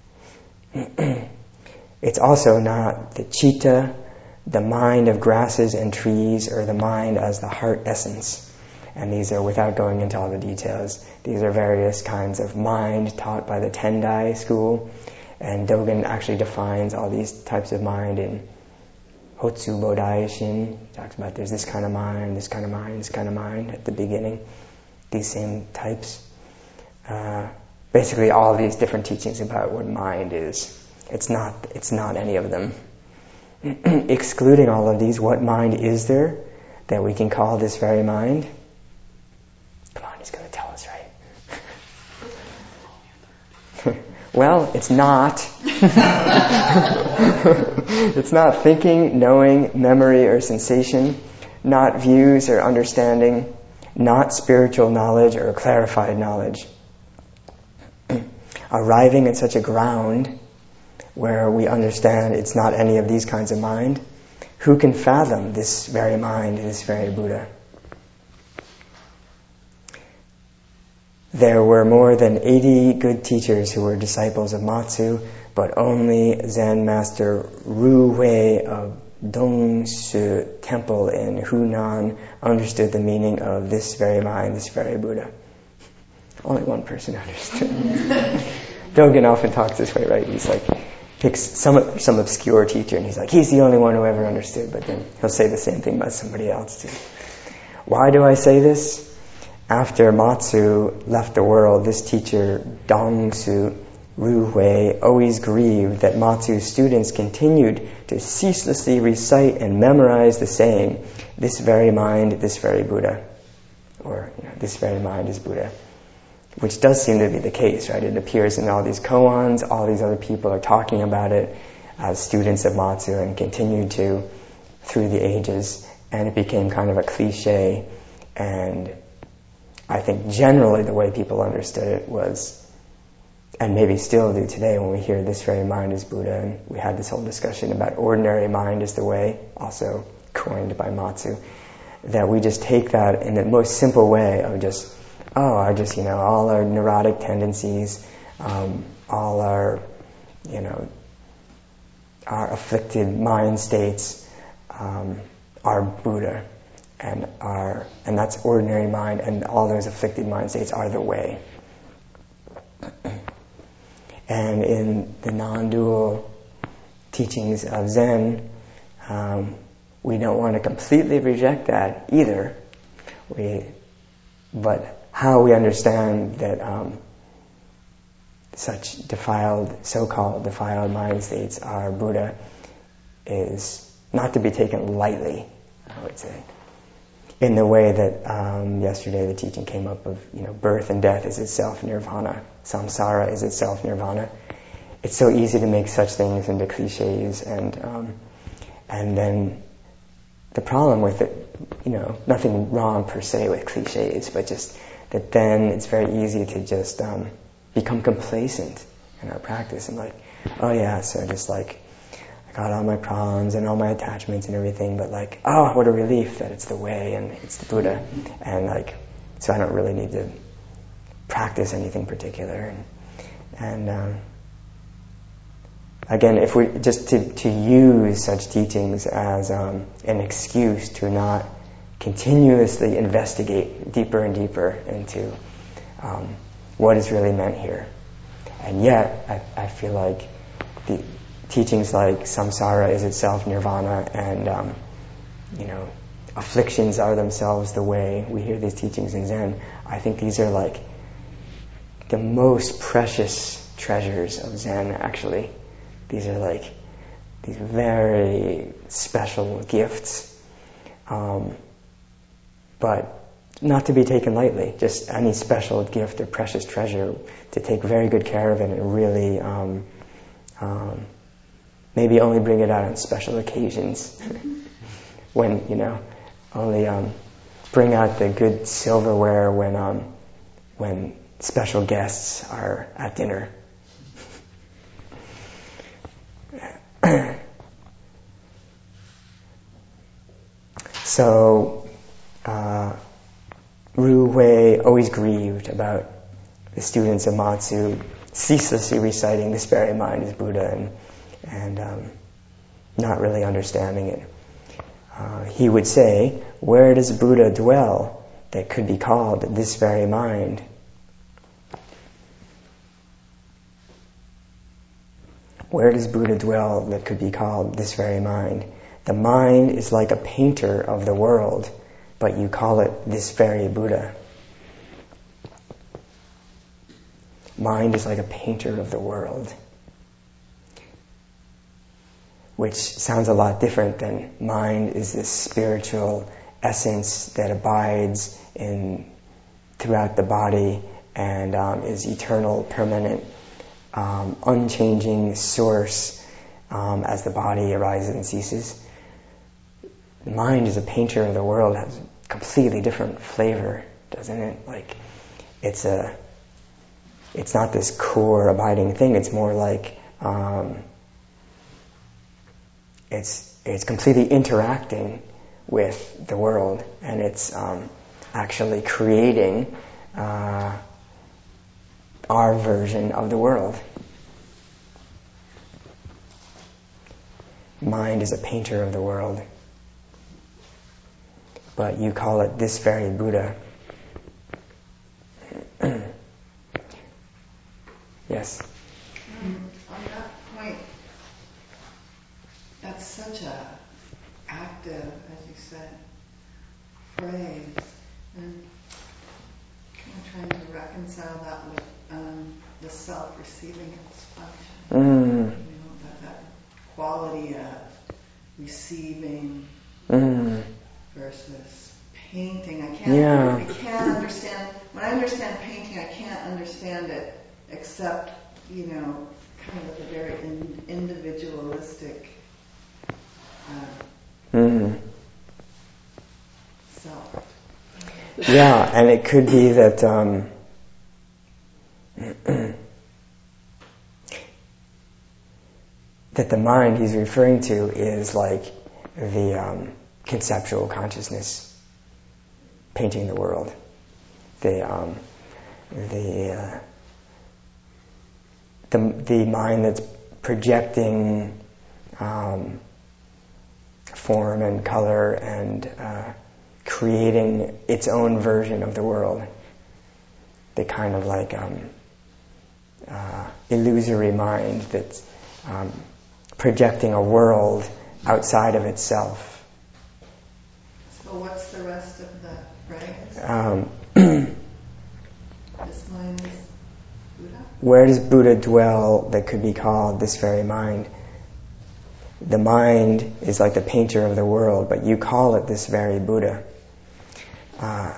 It's also not the citta, the mind of grasses and trees, or the mind as the heart essence. And these are, without going into all the details, these are various kinds of mind taught by the Tendai school. And Dogen actually defines all these types of mind in Hotsu Bodai Shin. He talks about there's this kind of mind, this kind of mind, this kind of mind at the beginning. These same types. Uh, basically all these different teachings about what mind is. It's not, it's not any of them. Excluding all of these, what mind is there that we can call this very mind? Come on, he's going to tell us, right? Well, it's not. It's not thinking, knowing, memory, or sensation, not views or understanding, not spiritual knowledge or clarified knowledge. Arriving at such a ground where we understand it's not any of these kinds of mind, who can fathom this very mind, this very Buddha? There were more than eighty good teachers who were disciples of Matsu, but only Zen master Ru Wei of Dongsu Temple in Hunan understood the meaning of this very mind, this very Buddha. Only one person understood. Dogen often talks this way, right? He's like, picks some some obscure teacher and he's like, he's the only one who ever understood, but then he'll say the same thing about somebody else too. Why do I say this? After Matsu left the world, this teacher, Dongsu Ruhui, always grieved that Matsu's students continued to ceaselessly recite and memorize the saying, this very mind, this very Buddha. Or, you know, this very mind is Buddha. Which does seem to be the case, right? It appears in all these koans, all these other people are talking about it as students of Matsu and continued to through the ages, and it became kind of a cliche. And I think generally the way people understood it was, and maybe still do today when we hear this very mind is Buddha, and we had this whole discussion about ordinary mind is the way, also coined by Matsu, that we just take that in the most simple way of just, oh, I just, you know, all our neurotic tendencies, um, all our, you know, our afflicted mind states um, are Buddha, and are, and that's ordinary mind, and all those afflicted mind states are the way. And in the non-dual teachings of Zen, um, we don't want to completely reject that either. We, but how we understand that um, such defiled, so-called defiled mind states are Buddha is not to be taken lightly, I would say. In the way that um, yesterday the teaching came up of, you know, birth and death is itself nirvana, samsara is itself nirvana. It's so easy to make such things into cliches, and um, and then the problem with it, you know, nothing wrong per se with cliches, but just that then it's very easy to just um, become complacent in our practice and like, oh yeah, so just like I got all my problems and all my attachments and everything, but like, oh, what a relief that it's the way and it's the Buddha, and like, so I don't really need to practice anything particular, and, and um, again, if we just to, to use such teachings as um, an excuse to not continuously investigate deeper and deeper into um, what is really meant here. And yet, I, I feel like the teachings like samsara is itself nirvana, and um, you know, afflictions are themselves the way. We hear these teachings in Zen. I think these are like the most precious treasures of Zen, actually. These are like these very special gifts, um, but not to be taken lightly. Just any special gift or precious treasure, to take very good care of it and really um, um, maybe only bring it out on special occasions when, you know, only um, bring out the good silverware when um, when special guests are at dinner. So, uh, Ru Hui always grieved about the students of Matsu ceaselessly reciting this very mind is Buddha, and, and um, not really understanding it. Uh, he would say, where does Buddha dwell that could be called this very mind? Where does Buddha dwell that could be called this very mind? The mind is like a painter of the world, but you call it this very Buddha. Mind is like a painter of the world, which sounds a lot different than mind is this spiritual essence that abides in throughout the body and um, is eternal, permanent, um, unchanging source um, as the body arises and ceases. The mind is a painter of the world, has a completely different flavor, doesn't it? Like, it's a, it's not this core abiding thing. It's more like, um, it's it's completely interacting with the world, and it's um, actually creating uh, our version of the world. Mind is a painter of the world, but you call it this very Buddha. Yes? Um, on that point, that's such a active, as you said, phrase, and kind of trying to reconcile that with um, the self receiving its function. Mm. You know, that, that quality of receiving Mm. versus painting. I can't. Yeah. I can't understand. When I understand painting, I can't understand it except, you know, kind of with a very in, individualistic uh, Mm. self. Yeah, and it could be that um, that the mind he's referring to is like the um, conceptual consciousness painting the world. The um, the uh, the the mind that's projecting um, form and color and uh, creating its own version of the world. They kind of like um, uh, illusory mind that's um, projecting a world outside of itself. So what's the rest of the phrase? Um, This mind is Buddha? Where does Buddha dwell that could be called this very mind? The mind is like the painter of the world, but you call it this very Buddha. Uh,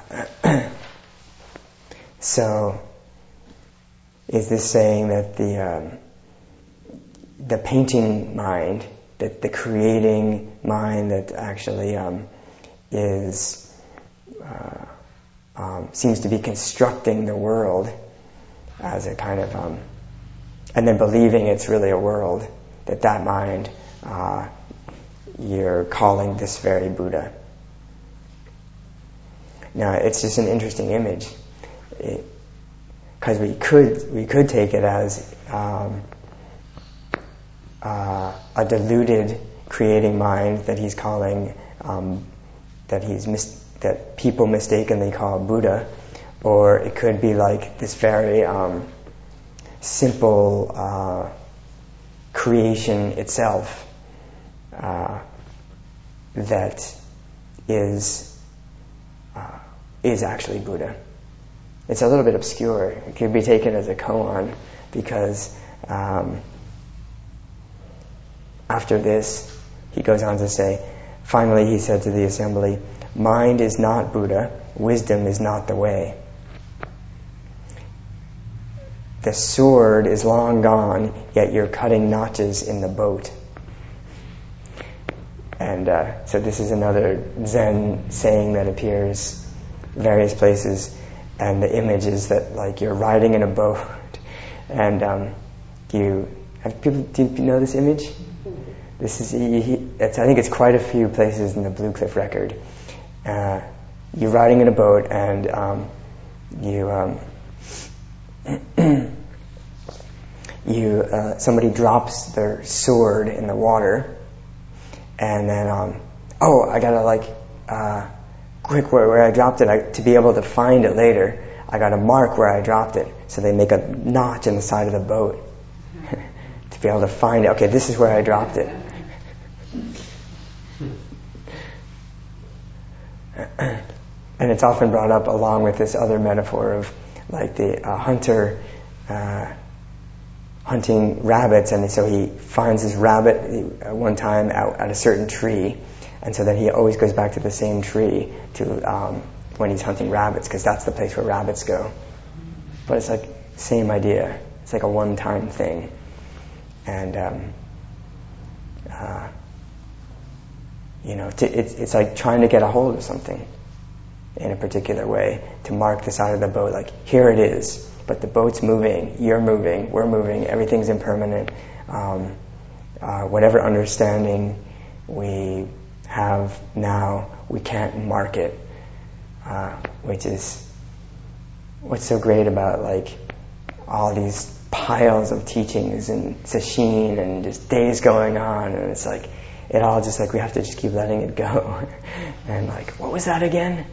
so, is this saying that the um, the painting mind, that the creating mind that actually um, is uh, um, seems to be constructing the world as a kind of um, and then believing it's really a world, that that mind uh, you're calling this very Buddha. Now, it's just an interesting image, because we could we could take it as um, uh, a deluded creating mind that he's calling um, that he's mis- that people mistakenly call Buddha, or it could be like this very um, simple uh, creation itself uh, that is. Uh, is actually Buddha. It's a little bit obscure. It could be taken as a koan, because um, after this, he goes on to say, finally he said to the assembly, mind is not Buddha, wisdom is not the way. The sword is long gone, yet you're cutting notches in the boat. And uh, so this is another Zen saying that appears various places, and the image is that like you're riding in a boat, and um, you have people. Do you know this image? This is he, he, it's, I think it's quite a few places in the Blue Cliff Record. Uh, you're riding in a boat, and um, you um, you uh, somebody drops their sword in the water, and then um, oh, I gotta like. Uh, quick where, where I dropped it, I, to be able to find it later, I got to mark where I dropped it. So they make a notch in the side of the boat to be able to find it. Okay, this is where I dropped it. And it's often brought up along with this other metaphor of like the uh, hunter uh, hunting rabbits, and so he finds his rabbit uh, one time out at a certain tree. And so then he always goes back to the same tree to um, when he's hunting rabbits, because that's the place where rabbits go. But it's like same idea. It's like a one-time thing, and um, uh, you know, to, it's it's like trying to get a hold of something in a particular way, to mark the side of the boat. Like here it is, but the boat's moving, you're moving, we're moving, everything's impermanent. Um, uh, whatever understanding we have now, we can't mark it, uh, which is what's so great about like all these piles of teachings and sesshin and just days going on, and it's like it all just like we have to just keep letting it go. And like, what was that again?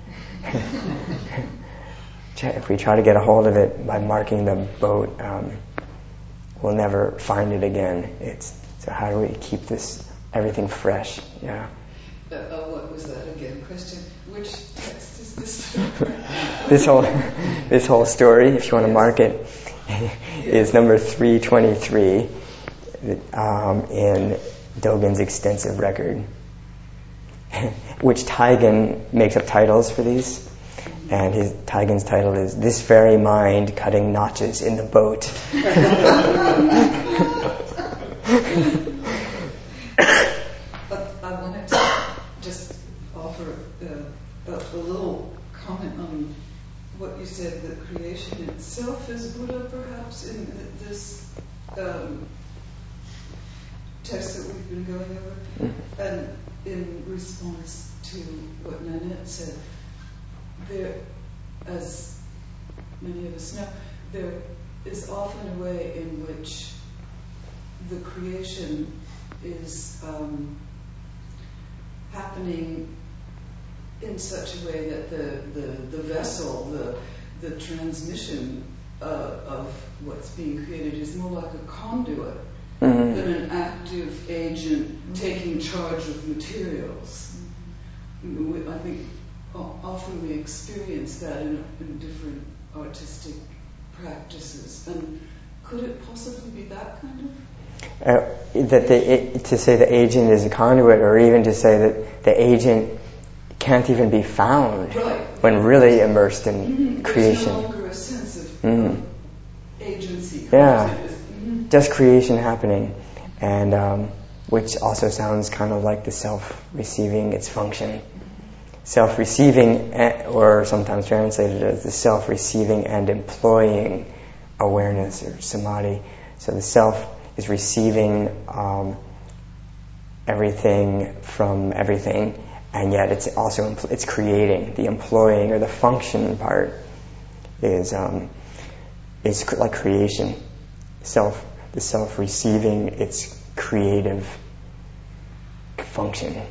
If we try to get a hold of it by marking the boat, um, we'll never find it again. It's so how do we keep this everything fresh? Yeah. Uh, uh, what was that again? Question. Which text is this? this whole this whole story, if you want to mark it, is number three twenty-three um, in Dogen's extensive record, which Taigen makes up titles for these, and his Taigen's title is "This Very Mind Cutting Notches in the Boat." I wanted to just offer uh, a, a little comment on what you said, that creation itself is Buddha, perhaps, in this um, text that we've been going over. Mm-hmm. And in response to what Nanette said, there, as many of us know, there is often a way in which the creation is um, happening in such a way that the, the, the vessel, the, the transmission uh, of what's being created is more like a conduit Mm-hmm. than an active agent taking charge of materials. We, I think o- often we experience that in, in different artistic practices. And could it possibly be that kind of? Uh, that the, to say the agent is a conduit, or even to say that the agent can't even be found Right. when really immersed in Mm-hmm. creation. There's no longer a sense of Mm. agency. Yeah. Mm-hmm. Just creation happening, and um, which also sounds kind of like the self receiving its function. Self receiving, or sometimes translated as the self receiving and employing awareness or samadhi. So the self is receiving um, everything from everything, and yet it's also empl- it's creating. The employing or the function part is um, is cr- like creation. Self, the self receiving its creative function.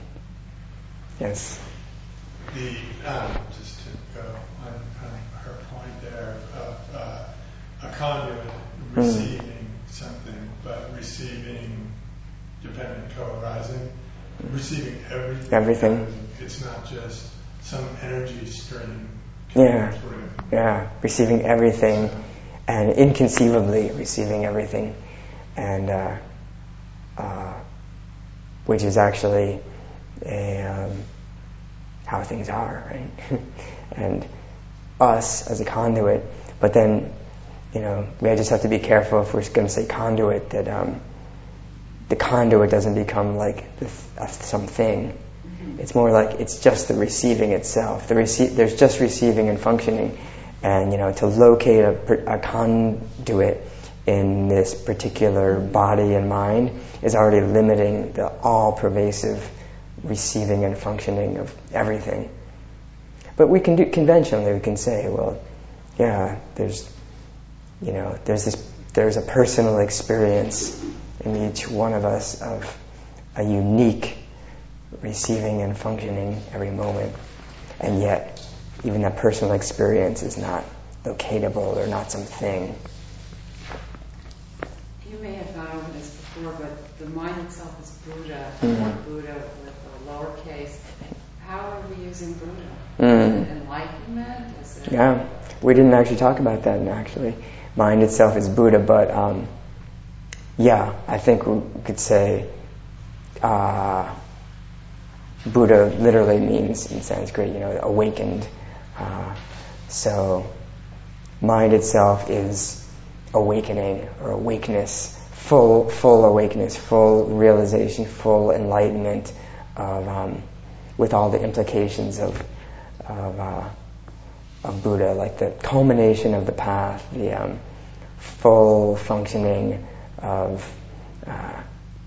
Yes. The um, just to go on, on her point there of uh, a conduit receiving mm. something, but receiving dependent co-arising, receiving everything. Everything. It's not just some energy stream. Yeah. Through. Yeah. Receiving everything, and inconceivably receiving everything, and uh, uh, which is actually a. Um, how things are, right? And us as a conduit. But then, you know, we just have to be careful if we're going to say conduit, that um, the conduit doesn't become like the th- uh, something. Mm-hmm. It's more like it's just the receiving itself. The rece- there's just receiving and functioning. And, you know, to locate a, a conduit in this particular body and mind is already limiting the all-pervasive receiving and functioning of everything. But we can do conventionally, we can say, well, yeah, there's, you know, there's this, there's a personal experience in each one of us of a unique receiving and functioning every moment. And yet, even that personal experience is not locatable or not something. You may have gone over this before, but the mind itself is Buddha, Mm. or Buddha with a lowercase. How are we using Buddha? Mm. Is it enlightenment? Is it Yeah, we didn't actually talk about that, actually. Mind itself is Buddha, but um, yeah, I think we could say uh, Buddha literally means in Sanskrit, you know, awakened. Uh, so mind itself is awakening or awakeness, full full awakeness, full realization, full enlightenment of um, with all the implications of of, uh, of Buddha, like the culmination of the path, the um, full functioning of uh,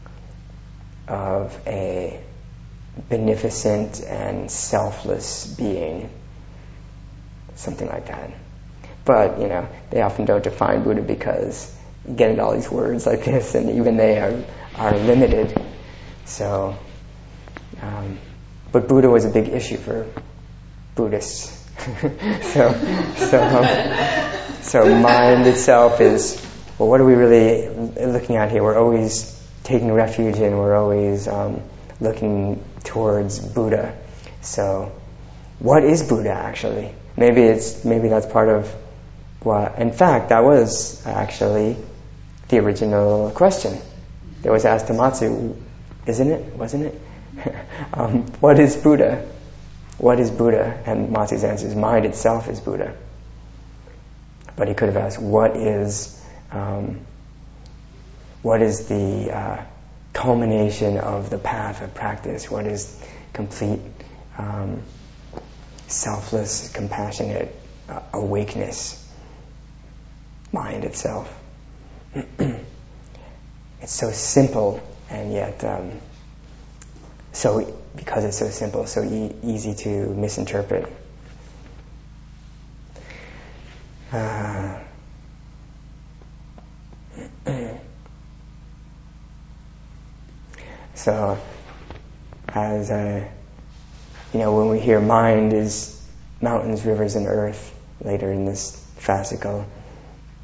of a beneficent and selfless being, something like that. But, you know, they often don't define Buddha because you get into all these words like this, and even they are are limited. So, um, but Buddha was a big issue for Buddhists. so, so, um, so mind itself is, well, what are we really looking at here? We're always taking refuge in, we're always um, looking towards Buddha. So, what is Buddha actually? Maybe it's maybe that's part of what. In fact, that was actually the original question that was asked to Matsu, isn't it? Wasn't it? um, what is Buddha? What is Buddha? And Matsu's answer is mind itself is Buddha. But he could have asked, what is um, what is the uh, culmination of the path of practice? What is complete um, selfless, compassionate uh, awakeness? Mind itself. It's so simple, and yet um, so because it's so simple, so e- easy to misinterpret. Uh, so, as I, you know, when we hear mind is mountains, rivers, and earth later in this fascicle,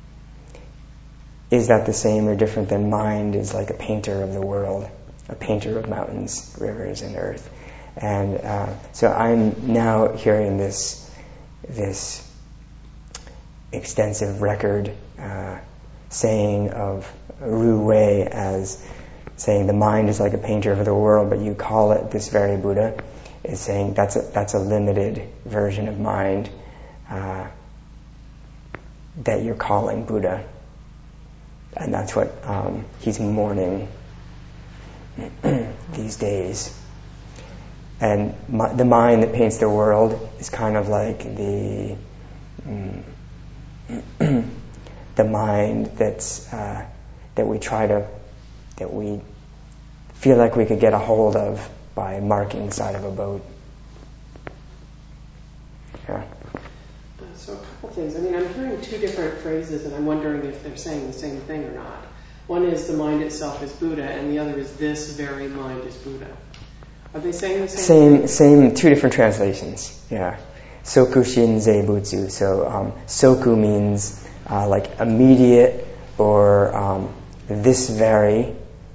is that the same or different than mind is like a painter of the world, a painter of mountains, rivers, and earth. And uh, so I'm now hearing this this extensive record uh, saying of Ru Wei as saying the mind is like a painter of the world, but you call it this very Buddha, is saying that's a, that's a limited version of mind uh, that you're calling Buddha. And that's what um, he's mourning these days. And my, the mind that paints the world is kind of like the mm, the mind that's uh, that we try to that we feel like we could get a hold of by marking the side of a boat. Yeah. So a couple things. I mean, I'm hearing two different phrases, and I'm wondering if they're saying the same thing or not. One is the mind itself is Buddha, and the other is this very mind is Buddha. Are they saying the same? Same, thing? same. Two different translations. Yeah. Soku Shinzei Butsu. So um, soku means uh, like immediate or um, this very,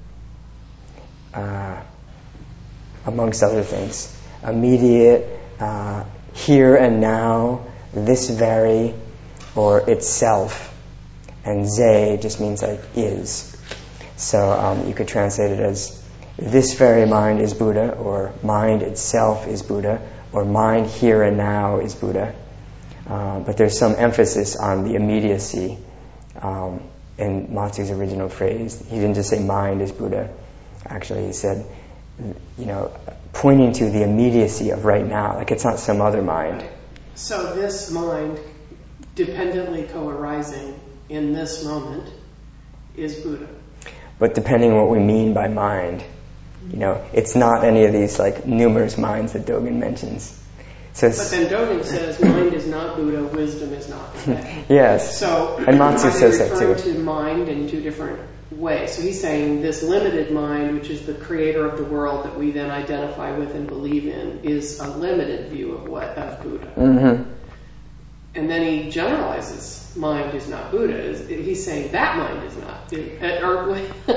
uh, amongst other things. Immediate, uh, here and now, this very, or itself. And zei just means like is. So um, you could translate it as this very mind is Buddha, or mind itself is Buddha, or mind here and now is Buddha. Uh, but there's some emphasis on the immediacy um, in Matsu's original phrase. He didn't just say mind is Buddha. Actually, he said, you know, pointing to the immediacy of right now, like it's not some other mind. So this mind, dependently co-arising in this moment, is Buddha. But depending on what we mean by mind, you know, it's not any of these like numerous minds that Dogen mentions. So but then Dogen says mind is not Buddha, wisdom is not Buddha. Yes. So and Matsu says that too. To mind in two different ways. So he's saying this limited mind, which is the creator of the world that we then identify with and believe in, is a limited view of what of Buddha. Mm-hmm. And then he generalizes mind is not Buddha. He's saying that mind is not. Or,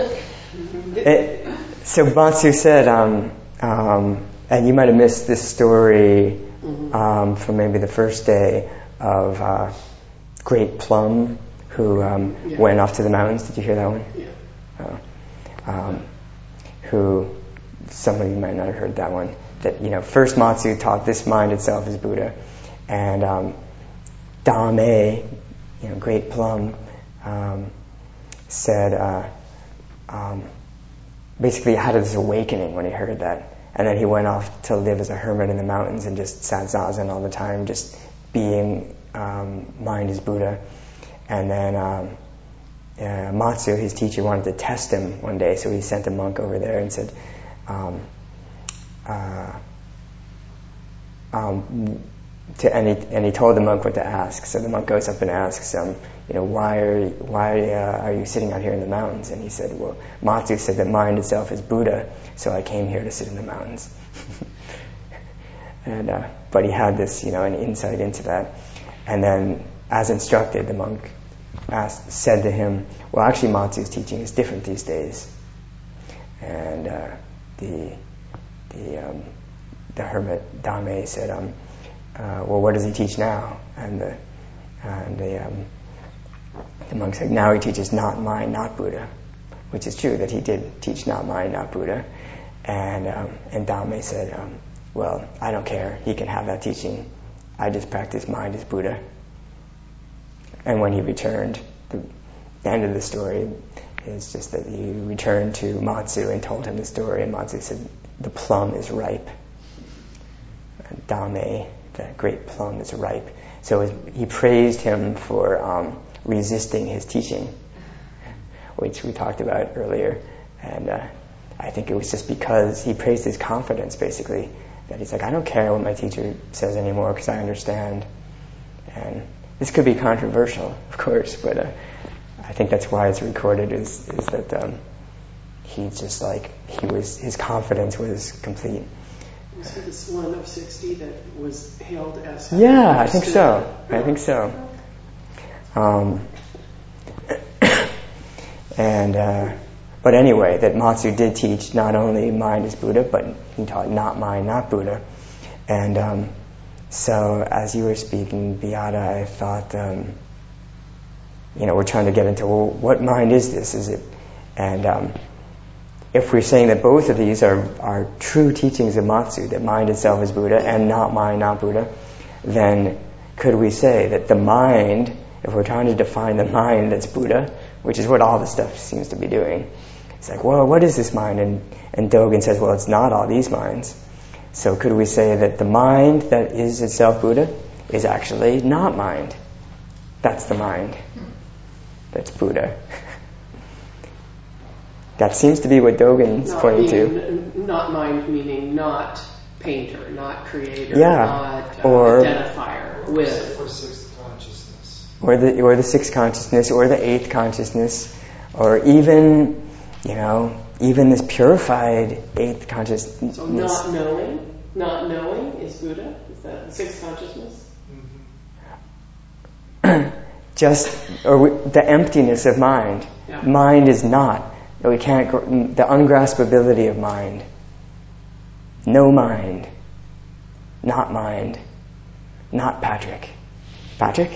it, so Matsu said, um, um, and you might have missed this story um, from maybe the first day of uh, Great Plum, who um, yeah. went off to the mountains. Did you hear that one? Yeah. Oh. Um, who, some of you might not have heard that one. That, you know, first Matsu taught this mind itself is Buddha, and um, Dame, you know, Great Plum, um, said, uh, um, basically had this awakening when he heard that. And then he went off to live as a hermit in the mountains and just sat zazen all the time, just being um, mind is Buddha. And then um, uh, Matsu, his teacher, wanted to test him one day, so he sent a monk over there and said, um, uh, um, to, and, he, and he told the monk what to ask. So the monk goes up and asks him, you know, why are why uh, are you sitting out here in the mountains? And he said, well, Matsu said that mind itself is Buddha, so I came here to sit in the mountains. and uh, but he had this, you know, an insight into that. And then, as instructed, the monk asked, said to him, well, actually Matsu's teaching is different these days. And uh, the the um, the hermit Dame said, um, uh, well, what does he teach now? And the and the um, the monk said, now he teaches not mind, not Buddha, which is true that he did teach not mind, not Buddha. And um, and Dame said, um, well, I don't care. He can have that teaching. I just practice mind is Buddha. And when he returned, the, the end of the story is just that he returned to Matsu and told him the story, and Matsu said, the plum is ripe. And Dame, the great plum, is ripe. So it, he praised him for um, resisting his teaching, which we talked about earlier. And uh, I think it was just because he praised his confidence, basically, that he's like, I don't care what my teacher says anymore because I understand. And this could be controversial, of course, but uh, I think that's why it's recorded, is, is that um, he just like, he was, his confidence was complete. Was he this one of sixty that was hailed as... Yeah, I think so. I think so. Um, And uh, but anyway, that Matsu did teach not only mind is Buddha, but he taught not mind, not Buddha. And um, so, as you were speaking, Beata, I thought, um, you know, we're trying to get into, well, what mind is this? Is it? And um, if we're saying that both of these are, are true teachings of Matsu, that mind itself is Buddha and not mind, not Buddha, then could we say that the mind, if we're trying to define the mind that's Buddha, which is what all this stuff seems to be doing, it's like, well, what is this mind? And, and Dogen says, well, it's not all these minds. So could we say that the mind that is itself Buddha is actually not mind? That's the mind that's Buddha. That seems to be what Dogen's not pointing meaning, to. Not mind meaning not painter, not creator, Yeah. not uh, or, identifier with. Or sixth consciousness. Or the, or the sixth consciousness, or the eighth consciousness, or even, you know, even this purified eighth consciousness. So not knowing, not knowing is Buddha? Is that the sixth consciousness? Mm-hmm. Just, or we, the emptiness of mind. Yeah. Mind is not. We can't, the ungraspability of mind. No mind. Not mind. Not Patrick. Patrick?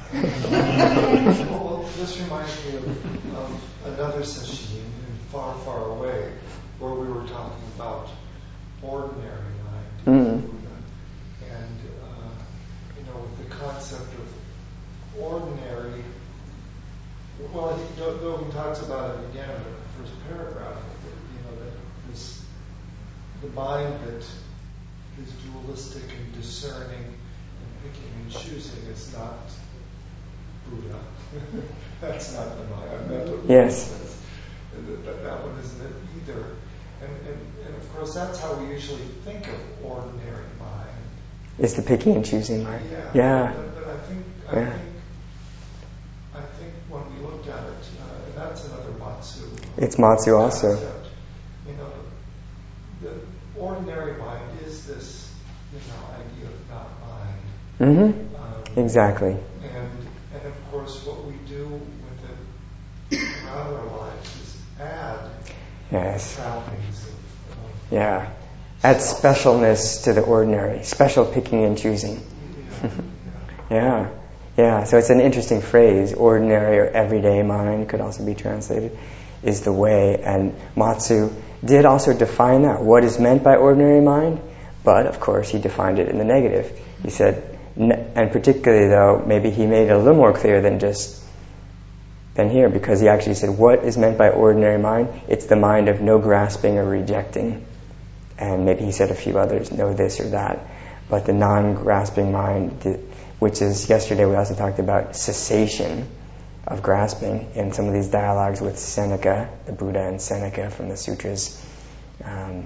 Well, this reminds me of, of another session in Far, Far Away, where we were talking about ordinary mind, Mm. Buddha, and uh, you know, with the concept of ordinary. Well, I think Dogen talks about it again in the first paragraph. That, you know, that this the mind that is dualistic and discerning and picking and choosing is not Buddha. That's not the mind. I meant what Yes. Buddha says. That, that one isn't it either. And, and, and of course, that's how we usually think of ordinary mind. Is the picking and choosing mind. Yeah. Yeah. But, but I think, I Yeah. think, I think when we looked at it, uh, and that's another Matsu. It's Matsu also. Concept. You know, the ordinary mind is this, you know, idea of not mind. Mm-hmm. Um, Exactly. And and of course, what we do with it throughout our lives is add Yes. trappings of, of Yeah. Add specialness to the ordinary. Special picking and choosing. yeah, yeah. Yeah. Yeah. So it's an interesting phrase. Ordinary or everyday mind could also be translated, is the way. And Matsu did also define that. What is meant by ordinary mind? But, of course, he defined it in the negative. He said, and particularly though, maybe he made it a little more clear than just than here, because he actually said, what is meant by ordinary mind? It's the mind of no grasping or rejecting. And maybe he said a few others, no this or that. But the non-grasping mind, which is, yesterday we also talked about cessation of grasping in some of these dialogues with Seneca, the Buddha and Seneca from the sutras, um,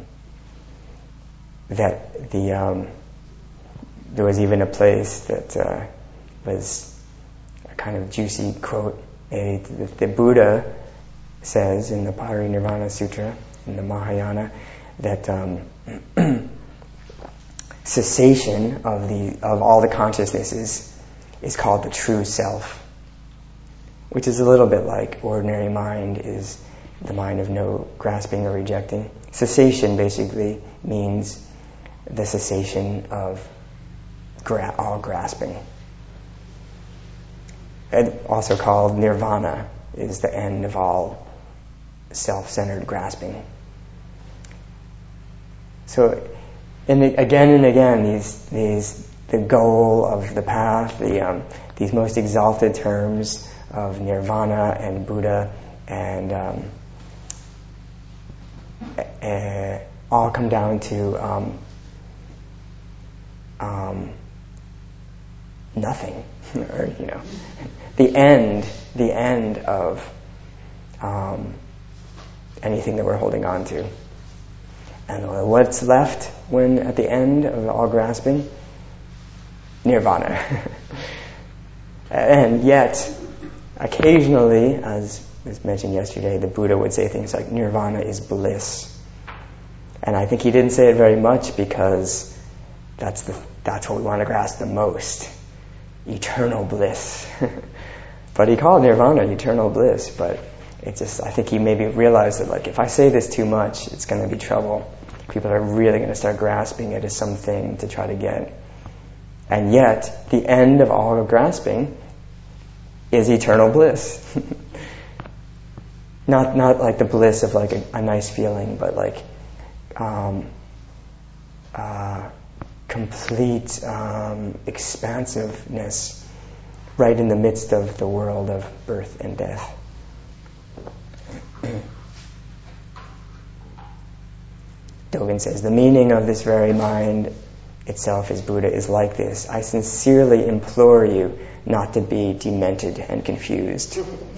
that the um, there was even a place that uh, was a kind of juicy quote. A, the, the Buddha says in the Parinirvana Sutra, in the Mahayana, that um, cessation of the of all the consciousnesses is called the true self, which is a little bit like ordinary mind is the mind of no grasping or rejecting. Cessation basically means the cessation of gra- all grasping. And also called nirvana is the end of all self-centered grasping. So, and again and again, these these the goal of the path, the um, these most exalted terms of nirvana and Buddha, and um, uh, all come down to um, um, nothing, or you know, the end, the end of um, anything that we're holding on to. And what's left when at the end of all grasping? Nirvana. And yet, occasionally, as was mentioned yesterday, the Buddha would say things like, nirvana is bliss. And I think he didn't say it very much because that's the that's what we want to grasp the most. Eternal bliss. But he called nirvana eternal bliss. But it just, I think he maybe realized that, like, if I say this too much, it's going to be trouble. People are really going to start grasping it as something to try to get. And yet, the end of all of grasping is eternal bliss. not not like the bliss of like a, a nice feeling, but like um, uh, complete um, expansiveness right in the midst of the world of birth and death. Dogen says, the meaning of this very mind itself as Buddha is like this. I sincerely implore you not to be demented and confused.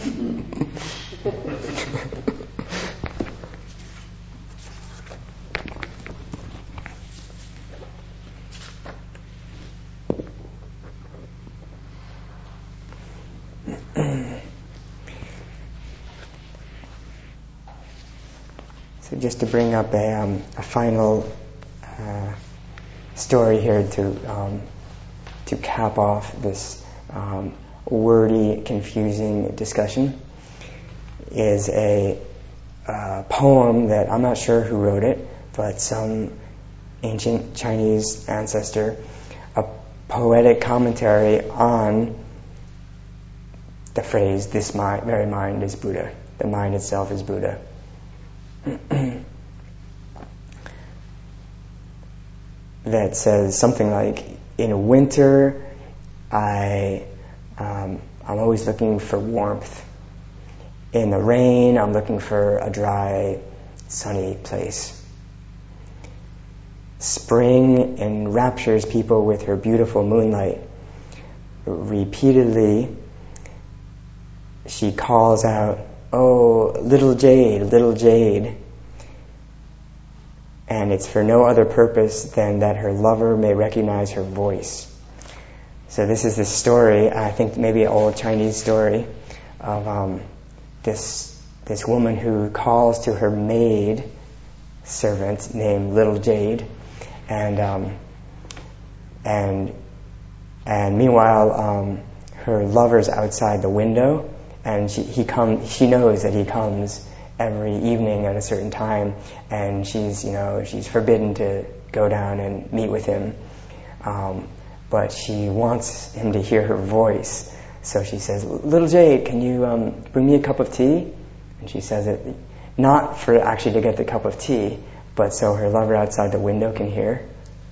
So just to bring up a, um, a final uh, story here to um, to cap off this um, wordy, confusing discussion is a uh, poem that I'm not sure who wrote it, but some ancient Chinese ancestor, a poetic commentary on the phrase, this mind, very mind is Buddha. The mind itself is Buddha. That says something like, in winter, I, um, I'm always looking for warmth. In the rain, I'm looking for a dry, sunny place. Spring enraptures people with her beautiful moonlight. Repeatedly, she calls out, "Oh, little jade, little jade." And it's for no other purpose than that her lover may recognize her voice. So this is the story, I think maybe an old Chinese story, of um, this this woman who calls to her maid servant named Little Jade, and um, and and meanwhile um, her lover's outside the window, and she he come she knows that he comes every evening at a certain time, and she's, you know, she's forbidden to go down and meet with him, um, but she wants him to hear her voice. So she says, "Little Jade, can you um, bring me a cup of tea?" And she says it not for actually to get the cup of tea, but so her lover outside the window can hear.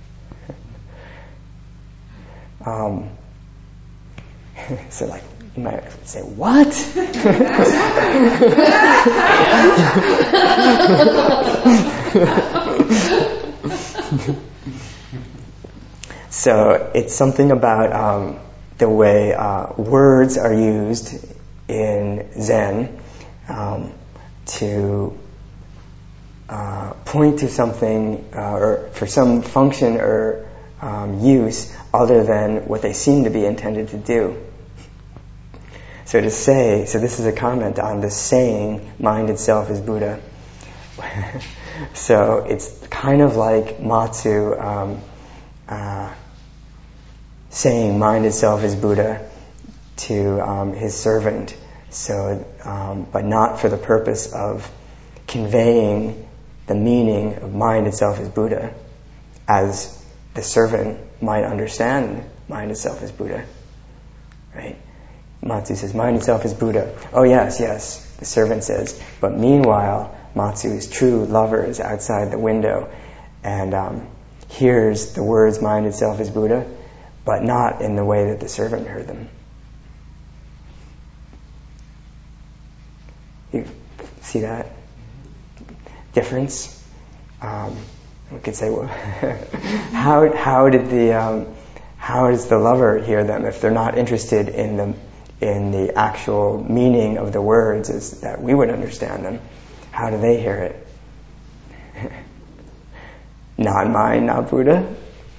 um, so like, you might say, what? So it's something about um, the way uh, words are used in Zen um, to uh, point to something uh, or for some function or um, use other than what they seem to be intended to do. So to say, so this is a comment on the saying, mind itself is Buddha. So it's kind of like Matsu um, uh, saying mind itself is Buddha to um, his servant. So, um, but not for the purpose of conveying the meaning of mind itself is Buddha, as the servant might understand mind itself is Buddha, right? Matsu says, mind itself is Buddha. Oh yes, yes, the servant says. But meanwhile, Matsu's true lover is outside the window and um, hears the words mind itself is Buddha, but not in the way that the servant heard them. You see that difference? Um, we could say, well, how how did the um, how does the lover hear them if they're not interested in the in the actual meaning of the words as that we would understand them? How do they hear it? Not mind, not Buddha.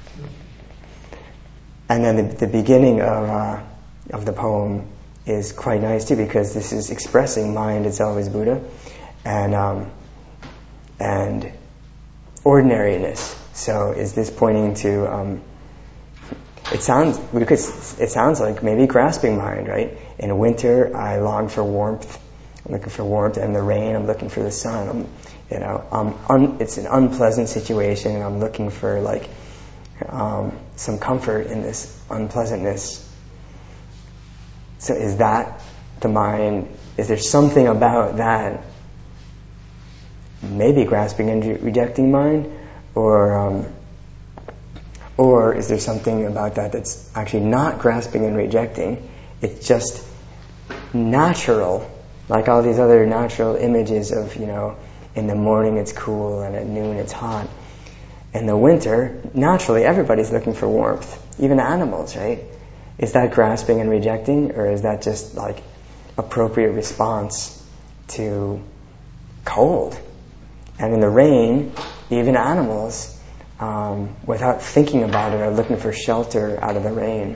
And then the, the beginning of uh, of the poem is quite nice too, because this is expressing mind itself as Buddha, and um, and ordinariness. So is this pointing to? Um, it sounds because it sounds like maybe grasping mind, right? In winter, I long for warmth. I'm looking for warmth, and the rain, I'm looking for the sun. I'm, you know, I'm un, it's an unpleasant situation, and I'm looking for like um, some comfort in this unpleasantness. So is that the mind? Is there something about that? Maybe grasping and re- rejecting mind, or um, or is there something about that that's actually not grasping and rejecting? It's just natural, like all these other natural images of, you know, in the morning it's cool and at noon it's hot. In the winter, naturally everybody's looking for warmth, even animals, right? Is that grasping and rejecting, or is that just like appropriate response to cold? And in the rain, even animals, um, without thinking about it, are looking for shelter out of the rain.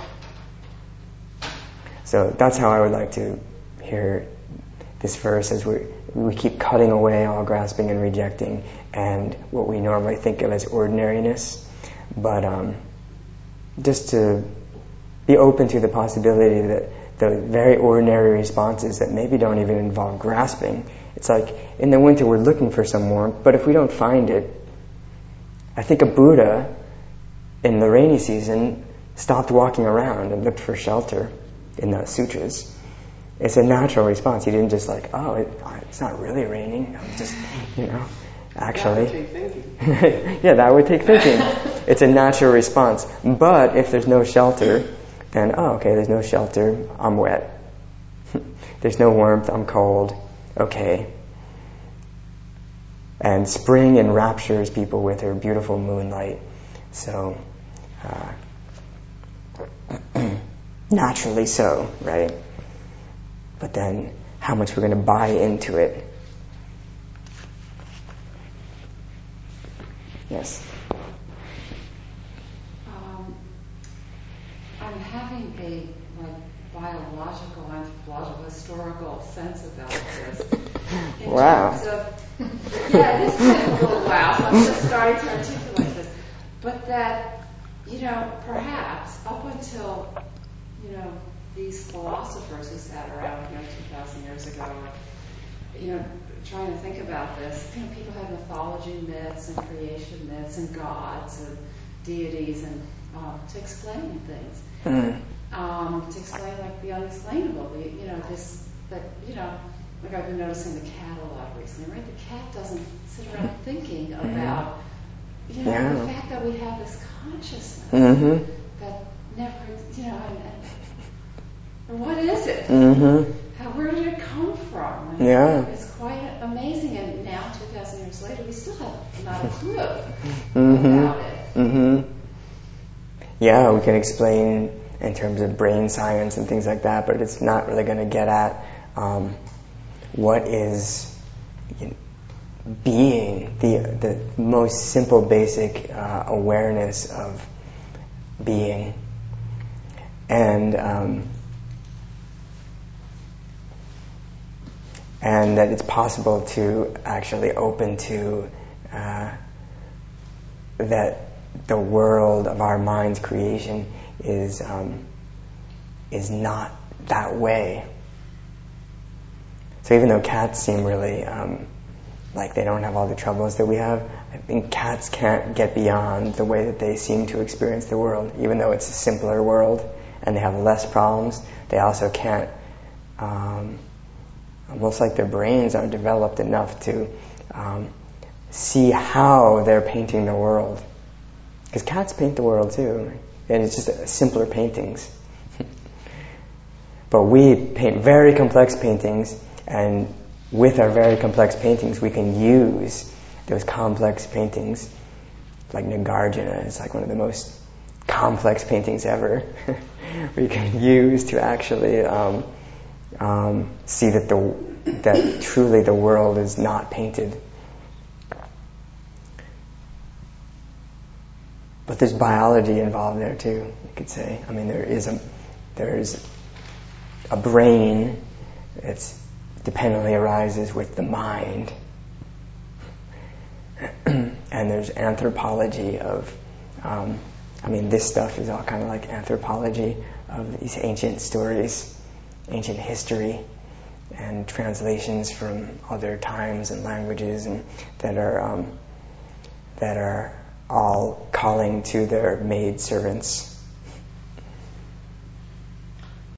So that's how I would like to hear this verse, as we we keep cutting away all grasping and rejecting and what we normally think of as ordinariness, but um, just to be open to the possibility that the very ordinary responses that maybe don't even involve grasping. It's like in the winter we're looking for some warmth, but if we don't find it, I think a Buddha in the rainy season stopped walking around and looked for shelter in the sutras. It's a natural response. He didn't just like, oh, it, it's not really raining. I'm just, you know, actually. That would take thinking. Yeah, that would take thinking. It's a natural response. But if there's no shelter, then, oh, okay, there's no shelter, I'm wet. There's no warmth, I'm cold. Okay. And spring enraptures people with her beautiful moonlight. So, uh, naturally so, right? But then, how much we're going to buy into it. Yes? Um, I'm having a like biological, anthropological, historical sense about this. In Wow. terms of, yeah, it is kind of a little wow. So I'm just starting to articulate this. But that, you know, perhaps up until, you know, these philosophers who sat around here two thousand years ago, you know, trying to think about this, you know, people had mythology myths and creation myths and gods and deities and um, to explain things. Mm. Um, to explain like the unexplainable, the, you know, this, that, you know, like I've been noticing the cat a lot recently, right? The cat doesn't sit around thinking about, you know, Yeah. the fact that we have this consciousness Mm-hmm. that never, you know, and, and what is it? Mm-hmm. How, where did it come from? And Yeah. it's quite amazing, and now, two thousand years later, we still have not a clue Mm-hmm. about it. Mm-hmm. Yeah, we can explain in terms of brain science and things like that, but it's not really going to get at um, what is, you know, being, the the most simple, basic uh, awareness of being, and um, and that it's possible to actually open to uh, that the world of our mind's creation is um, is not that way. So even though cats seem really um, like they don't have all the troubles that we have, I think cats can't get beyond the way that they seem to experience the world. Even though it's a simpler world and they have less problems, they also can't, um, almost like their brains aren't developed enough to um, see how they're painting the world. Because cats paint the world too, and it's just simpler paintings. But we paint very complex paintings, and with our very complex paintings, we can use those complex paintings, like Nagarjuna is like one of the most complex paintings ever. We can use to actually um, um, see that the that truly the world is not painted. But there's biology involved there too, you could say. I mean, there is a there's a brain that's dependently arises with the mind. And there's anthropology of, um, I mean, this stuff is all kind of like anthropology of these ancient stories, ancient history, and translations from other times and languages, and that are um, that are all calling to their maid servants